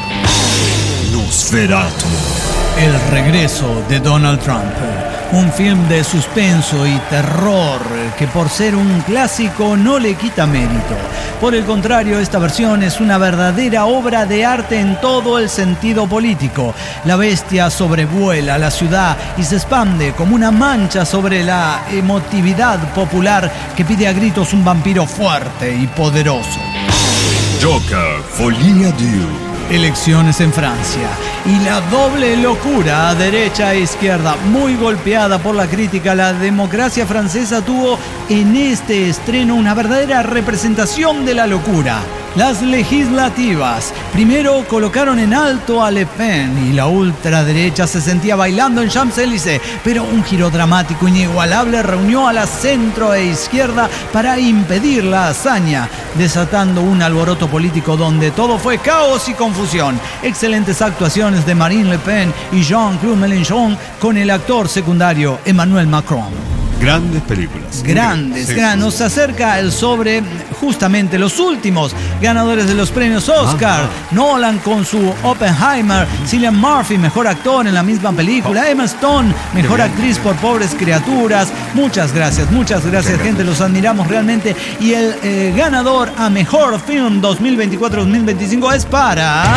Nosferatu. El regreso de Donald Trump. Un film de suspenso y terror que por ser un clásico no le quita mérito. Por el contrario, esta versión es una verdadera obra de arte en todo el sentido político. La bestia sobrevuela la ciudad y se expande como una mancha sobre la emotividad popular que pide a gritos un vampiro fuerte y poderoso. Joker, Folie à Deux. Elecciones en Francia y la doble locura derecha e izquierda, muy golpeada por la crítica. La democracia francesa tuvo en este estreno una verdadera representación de la locura. Las legislativas primero colocaron en alto a Le Pen y la ultraderecha se sentía bailando en Champs-Élysées, pero un giro dramático inigualable reunió a la centro e izquierda para impedir la hazaña, desatando un alboroto político donde todo fue caos y confusión. Excelentes actuaciones de Marine Le Pen y Jean-Claude Mélenchon con el actor secundario Emmanuel Macron. Grandes películas. Grandes, Sí, gran. sí, Nos acerca el sobre justamente los últimos ganadores de los premios Oscar. Ajá. Nolan con su Oppenheimer, Cillian Murphy, mejor actor en la misma película, Emma Stone, mejor bien. actriz por Pobres Criaturas. Muchas gracias, muchas gracias, Qué gente, los admiramos realmente. Y el eh, ganador a mejor film dos mil veinticuatro dos mil veinticinco es para...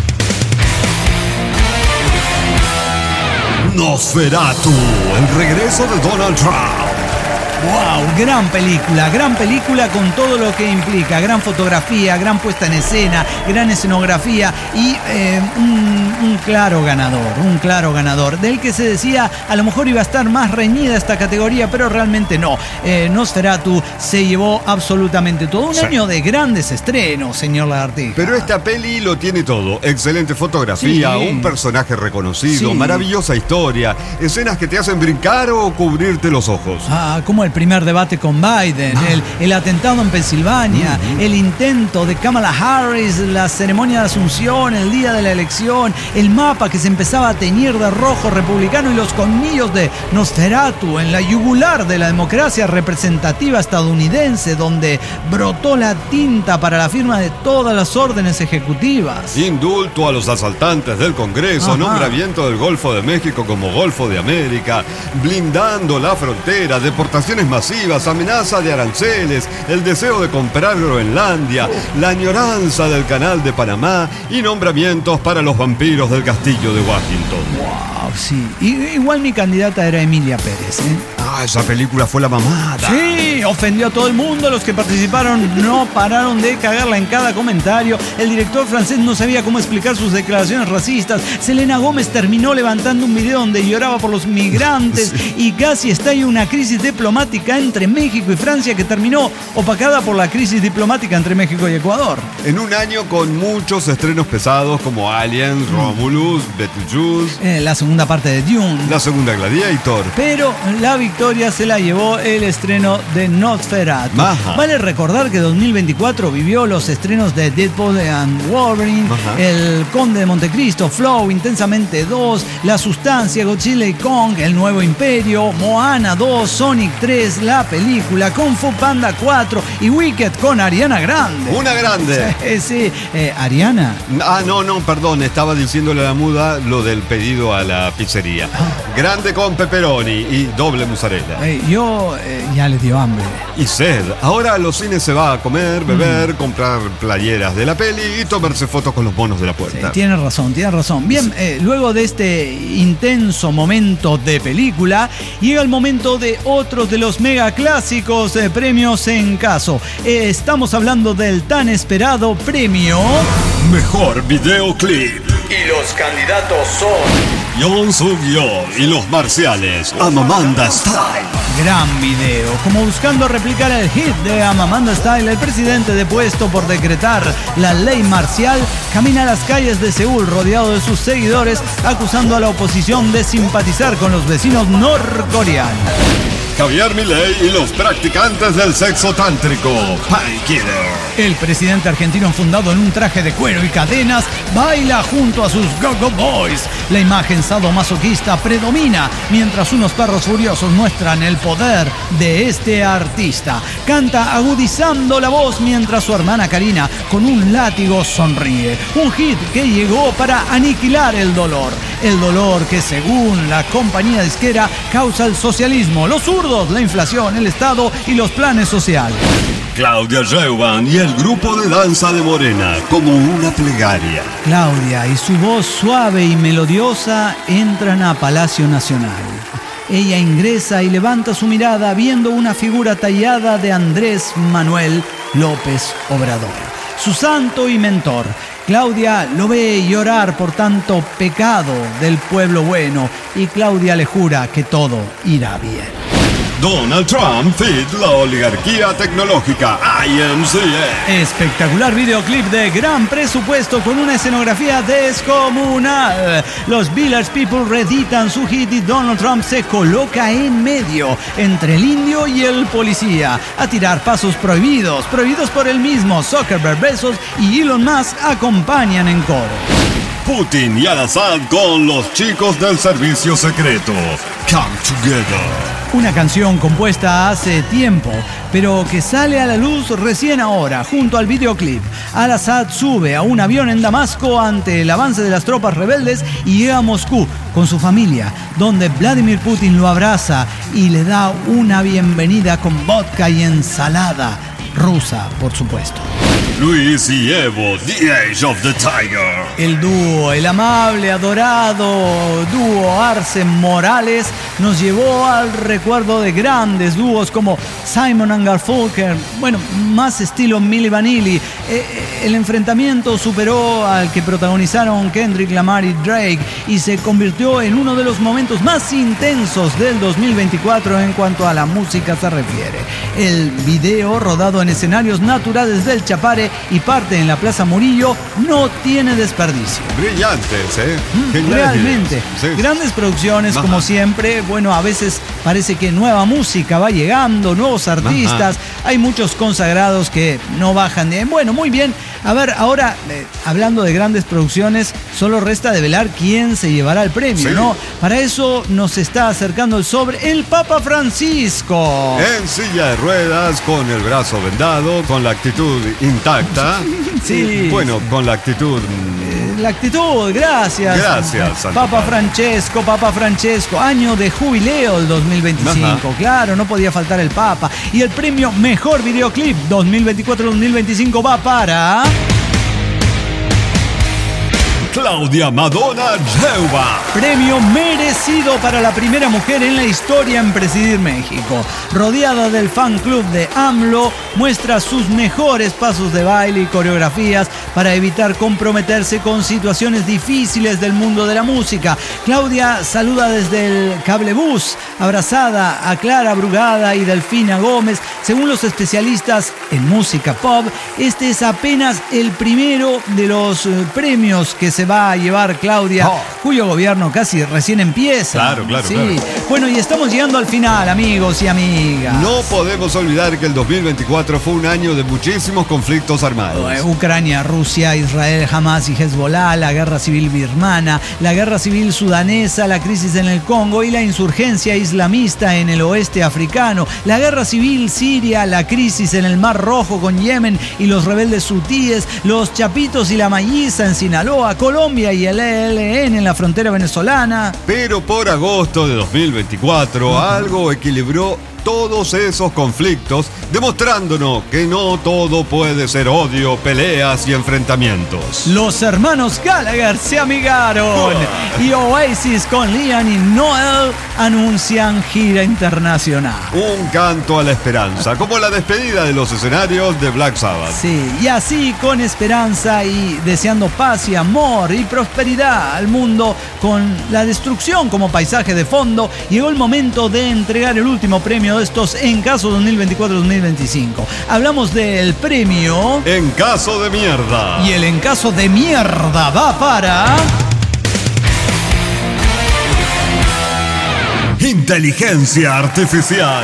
Nosferatu, el regreso de Donald Trump. ¡Wow! Gran película, gran película con todo lo que implica. Gran fotografía, gran puesta en escena, gran escenografía y eh, un, un claro ganador, un claro ganador. Del que se decía, a lo mejor iba a estar más reñida esta categoría, pero realmente no. Eh, Nosferatu se llevó absolutamente todo. Un Sí. año de grandes estrenos, señor Lagartija. Pero esta peli lo tiene todo. Excelente fotografía, Sí. un personaje reconocido, Sí. maravillosa historia, escenas que te hacen brincar o cubrirte los ojos. Ah, como el primer debate con Biden, el, el atentado en Pensilvania, Mm-hmm. el intento de Kamala Harris, la ceremonia de Asunción, el día de la elección, el mapa que se empezaba a teñir de rojo republicano y los colmillos de Nosferatu en la yugular de la democracia representativa estadounidense, donde brotó la tinta para la firma de todas las órdenes ejecutivas. Indulto a los asaltantes del Congreso, Ajá. nombramiento del Golfo de México como Golfo de América, blindando la frontera, deportaciones masivas, amenaza de aranceles, el deseo de comprar Groenlandia, la añoranza del Canal de Panamá y nombramientos para los vampiros del Castillo de Washington. Wow, sí. Y, igual mi candidata era Emilia Pérez, ¿eh? Ah, esa película fue la mamada. Sí, ofendió a todo el mundo. Los que participaron no pararon de cagarla en cada comentario. El director francés no sabía cómo explicar sus declaraciones racistas. Selena Gómez terminó levantando un video donde lloraba por los migrantes Sí. y casi estalla una crisis diplomática entre México y Francia que terminó opacada por la crisis diplomática entre México y Ecuador. En un año con muchos estrenos pesados como Alien, Romulus, Beetlejuice, Eh, la segunda parte de Dune. la segunda Gladiator. Pero la victoria se la llevó el estreno de Nosferatu. Ajá. Vale recordar que dos mil veinticuatro vivió los estrenos de Deadpool and Wolverine, Ajá. El Conde de Montecristo, Flow, Intensamente dos, La Sustancia, Godzilla y Kong, El Nuevo Imperio, Moana dos, Sonic tres, la película, Kung Fu Panda cuatro y Wicked con Ariana Grande. Una grande. Sí, sí. Eh, Ariana. Ah, no, no, perdón, estaba diciéndole a la muda lo del pedido a la pizzería. Grande con pepperoni y doble mozzarella. Eh, yo eh, ya le dio hambre. Y sed. Ahora a los cines se va a comer, beber, comprar playeras de la peli y tomarse fotos con los monos de la puerta. Sí, tiene razón, tiene razón. Bien, eh, luego de este intenso momento de película, llega el momento de otros de los mega clásicos de premios en caso. Eh, estamos hablando del tan esperado premio... Mejor videoclip. Y los candidatos son... Yoon Suk-yeol y los marciales. Amamanda Style. Gran video. Como buscando replicar el hit de Amamanda Style, el presidente depuesto por decretar la ley marcial camina a las calles de Seúl rodeado de sus seguidores, acusando a la oposición de simpatizar con los vecinos norcoreanos. Javier Milei y los practicantes del sexo tántrico. Painkiller. El presidente argentino, enfundado en un traje de cuero y cadenas, baila junto a sus Go-Go Boys. La imagen sadomasoquista predomina mientras unos perros furiosos muestran el poder de este artista. Canta agudizando la voz mientras su hermana Karina con un látigo sonríe. Un hit que llegó para aniquilar el dolor. El dolor que, según la compañía disquera, causa el socialismo, los zurdos, la inflación, el Estado y los planes sociales. Claudia Sheinbaum y el grupo de danza de Morena como una plegaria. Claudia y su voz suave y melodiosa entran a Palacio Nacional. Ella ingresa y levanta su mirada viendo una figura tallada de Andrés Manuel López Obrador, su santo y mentor. Claudia lo ve llorar por tanto pecado del pueblo bueno y Claudia le jura que todo irá bien. Donald Trump feed la oligarquía tecnológica I M C A. Espectacular videoclip de gran presupuesto con una escenografía descomunal. Los Village People reeditan su hit y Donald Trump se coloca en medio entre el indio y el policía a tirar pasos prohibidos, prohibidos por el mismo. Zuckerberg, Bezos y Elon Musk acompañan en coro. Putin y Al-Assad con los chicos del servicio secreto. Come Together. Una canción compuesta hace tiempo, pero que sale a la luz recién ahora, junto al videoclip. Al-Assad sube a un avión en Damasco ante el avance de las tropas rebeldes y llega a Moscú con su familia, donde Vladimir Putin lo abraza y le da una bienvenida con vodka y ensalada rusa, por supuesto. Luis y Evo, The Age of the Tiger. El dúo, el amable, adorado dúo Arce Morales nos llevó al recuerdo de grandes dúos como Simon and Garfunkel, bueno, más estilo Milli Vanilli. El enfrentamiento superó al que protagonizaron Kendrick Lamar y Drake y se convirtió en uno de los momentos más intensos del dos mil veinticuatro en cuanto a la música se refiere. El video, rodado en escenarios naturales del Chapare y parte en la Plaza Murillo, no tiene desperdicio. Brillantes, ¿eh? Mm, realmente. Sí. Grandes producciones, Ajá. como siempre. Bueno, a veces parece que nueva música va llegando, nuevos artistas. Ajá. Hay muchos consagrados que no bajan de... Bueno, muy bien. A ver, ahora, eh, hablando de grandes producciones, solo resta develar quién se llevará el premio, sí. ¿no? Para eso nos está acercando el sobre el Papa Francisco. En silla de ruedas, con el brazo vendado, con la actitud intacta. Sí. Bueno, con la actitud... Eh, la actitud, gracias. Gracias, Santo Papa Francesco, Papa Francesco. Año de jubileo el dos mil veinticinco. Ajá. Claro, no podía faltar el Papa. Y el premio Mejor Videoclip dos mil veinticuatro dos mil veinticinco va para... Claudia Madonna Geuva. Premio merecido para la primera mujer en la historia en presidir México. Rodeada del fan club de AMLO, muestra sus mejores pasos de baile y coreografías para evitar comprometerse con situaciones difíciles del mundo de la música. Claudia saluda desde el cablebús, abrazada a Clara Brugada y Delfina Gómez. Según los especialistas en música pop, este es apenas el primero de los premios que se va a llevar Claudia, oh. cuyo gobierno casi recién empieza. Claro, claro, sí. claro. Bueno, y estamos llegando al final, amigos y amigas. No podemos olvidar que el dos mil veinticuatro fue un año de muchísimos conflictos armados. Ucrania, Rusia, Israel, Hamas y Hezbollah, la guerra civil birmana, la guerra civil sudanesa, la crisis en el Congo y la insurgencia islamista en el oeste africano, la guerra civil siria, la crisis en el Mar Rojo con Yemen y los rebeldes hutíes, los chapitos y la mayiza en Sinaloa, Colombia y el E L N en la frontera venezolana. Pero por agosto de dos mil veinticuatro, uh-huh. algo equilibró todos esos conflictos, demostrándonos que no todo puede ser odio, peleas y enfrentamientos. Los hermanos Gallagher se amigaron oh. y Oasis con Liam y Noel anuncian gira internacional. Un canto a la esperanza, como la despedida de los escenarios de Black Sabbath. Sí, y así con esperanza y deseando paz y amor y prosperidad al mundo, con la destrucción como paisaje de fondo, llegó el momento de entregar el último premio de estos En Caso dos mil veinticuatro dos mil veinticinco. Hablamos del premio En Caso de Mierda. Y el En Caso de Mierda va para... Inteligencia Artificial.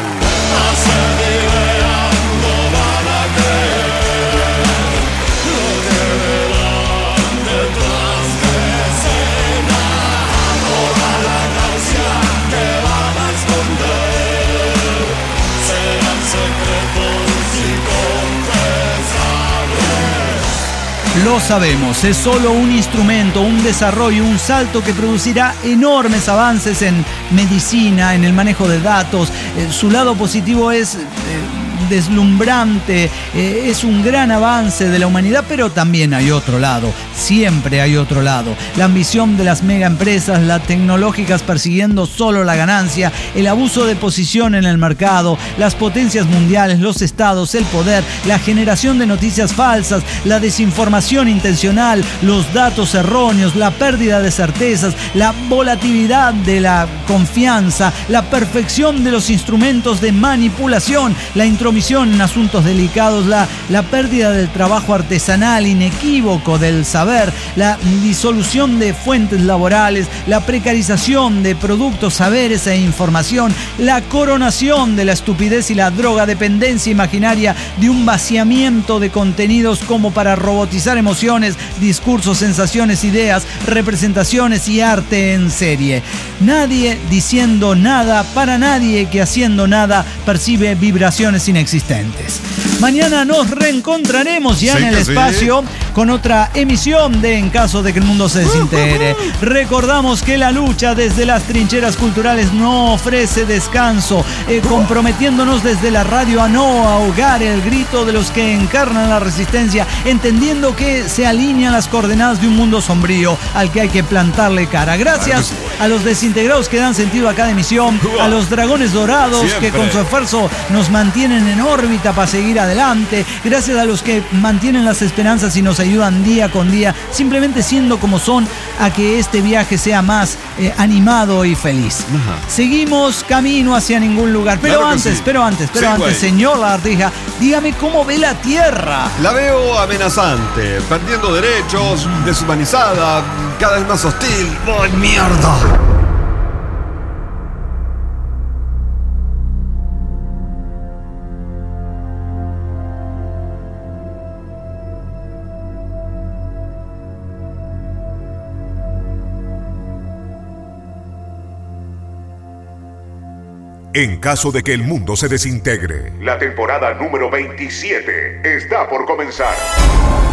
Lo sabemos, es solo un instrumento, un desarrollo, un salto que producirá enormes avances en medicina, en el manejo de datos. Eh, su lado positivo es... Eh, deslumbrante, eh, es un gran avance de la humanidad, pero también hay otro lado, siempre hay otro lado. La ambición de las megaempresas, las tecnológicas persiguiendo solo la ganancia, el abuso de posición en el mercado, las potencias mundiales, los estados, el poder, la generación de noticias falsas, la desinformación intencional, los datos erróneos, la pérdida de certezas, la volatilidad de la confianza, la perfección de los instrumentos de manipulación, la introducción intromisión en asuntos delicados, la, la pérdida del trabajo artesanal inequívoco del saber, la disolución de fuentes laborales, la precarización de productos, saberes e información, la coronación de la estupidez y la drogadependencia imaginaria de un vaciamiento de contenidos como para robotizar emociones, discursos, sensaciones, ideas, representaciones y arte en serie. Nadie diciendo nada para nadie que haciendo nada percibe vibraciones inexistentes. Mañana nos reencontraremos ya sí en el espacio sí. con otra emisión de En caso de que el mundo se desintegre. Recordamos que la lucha desde las trincheras culturales no ofrece descanso, eh, comprometiéndonos desde la radio a no ahogar el grito de los que encarnan la resistencia, entendiendo que se alinean las coordenadas de un mundo sombrío al que hay que plantarle cara. Gracias a los desintegrados que dan sentido a cada emisión, a los dragones dorados Siempre. que con su esfuerzo nos mantienen en órbita para seguir adelante, gracias a los que mantienen las esperanzas y nos ayudan día con día, simplemente siendo como son, a que este viaje sea más eh, animado y feliz. Ajá. Seguimos camino hacia ningún lugar, pero claro antes, sí. pero antes, pero sí, antes, güey. Señor Lagartija, dígame cómo ve la Tierra. La veo amenazante, perdiendo derechos, deshumanizada, cada vez más hostil. ¡Ay, mierda! En caso de que el mundo se desintegre. La temporada número veintisiete está por comenzar.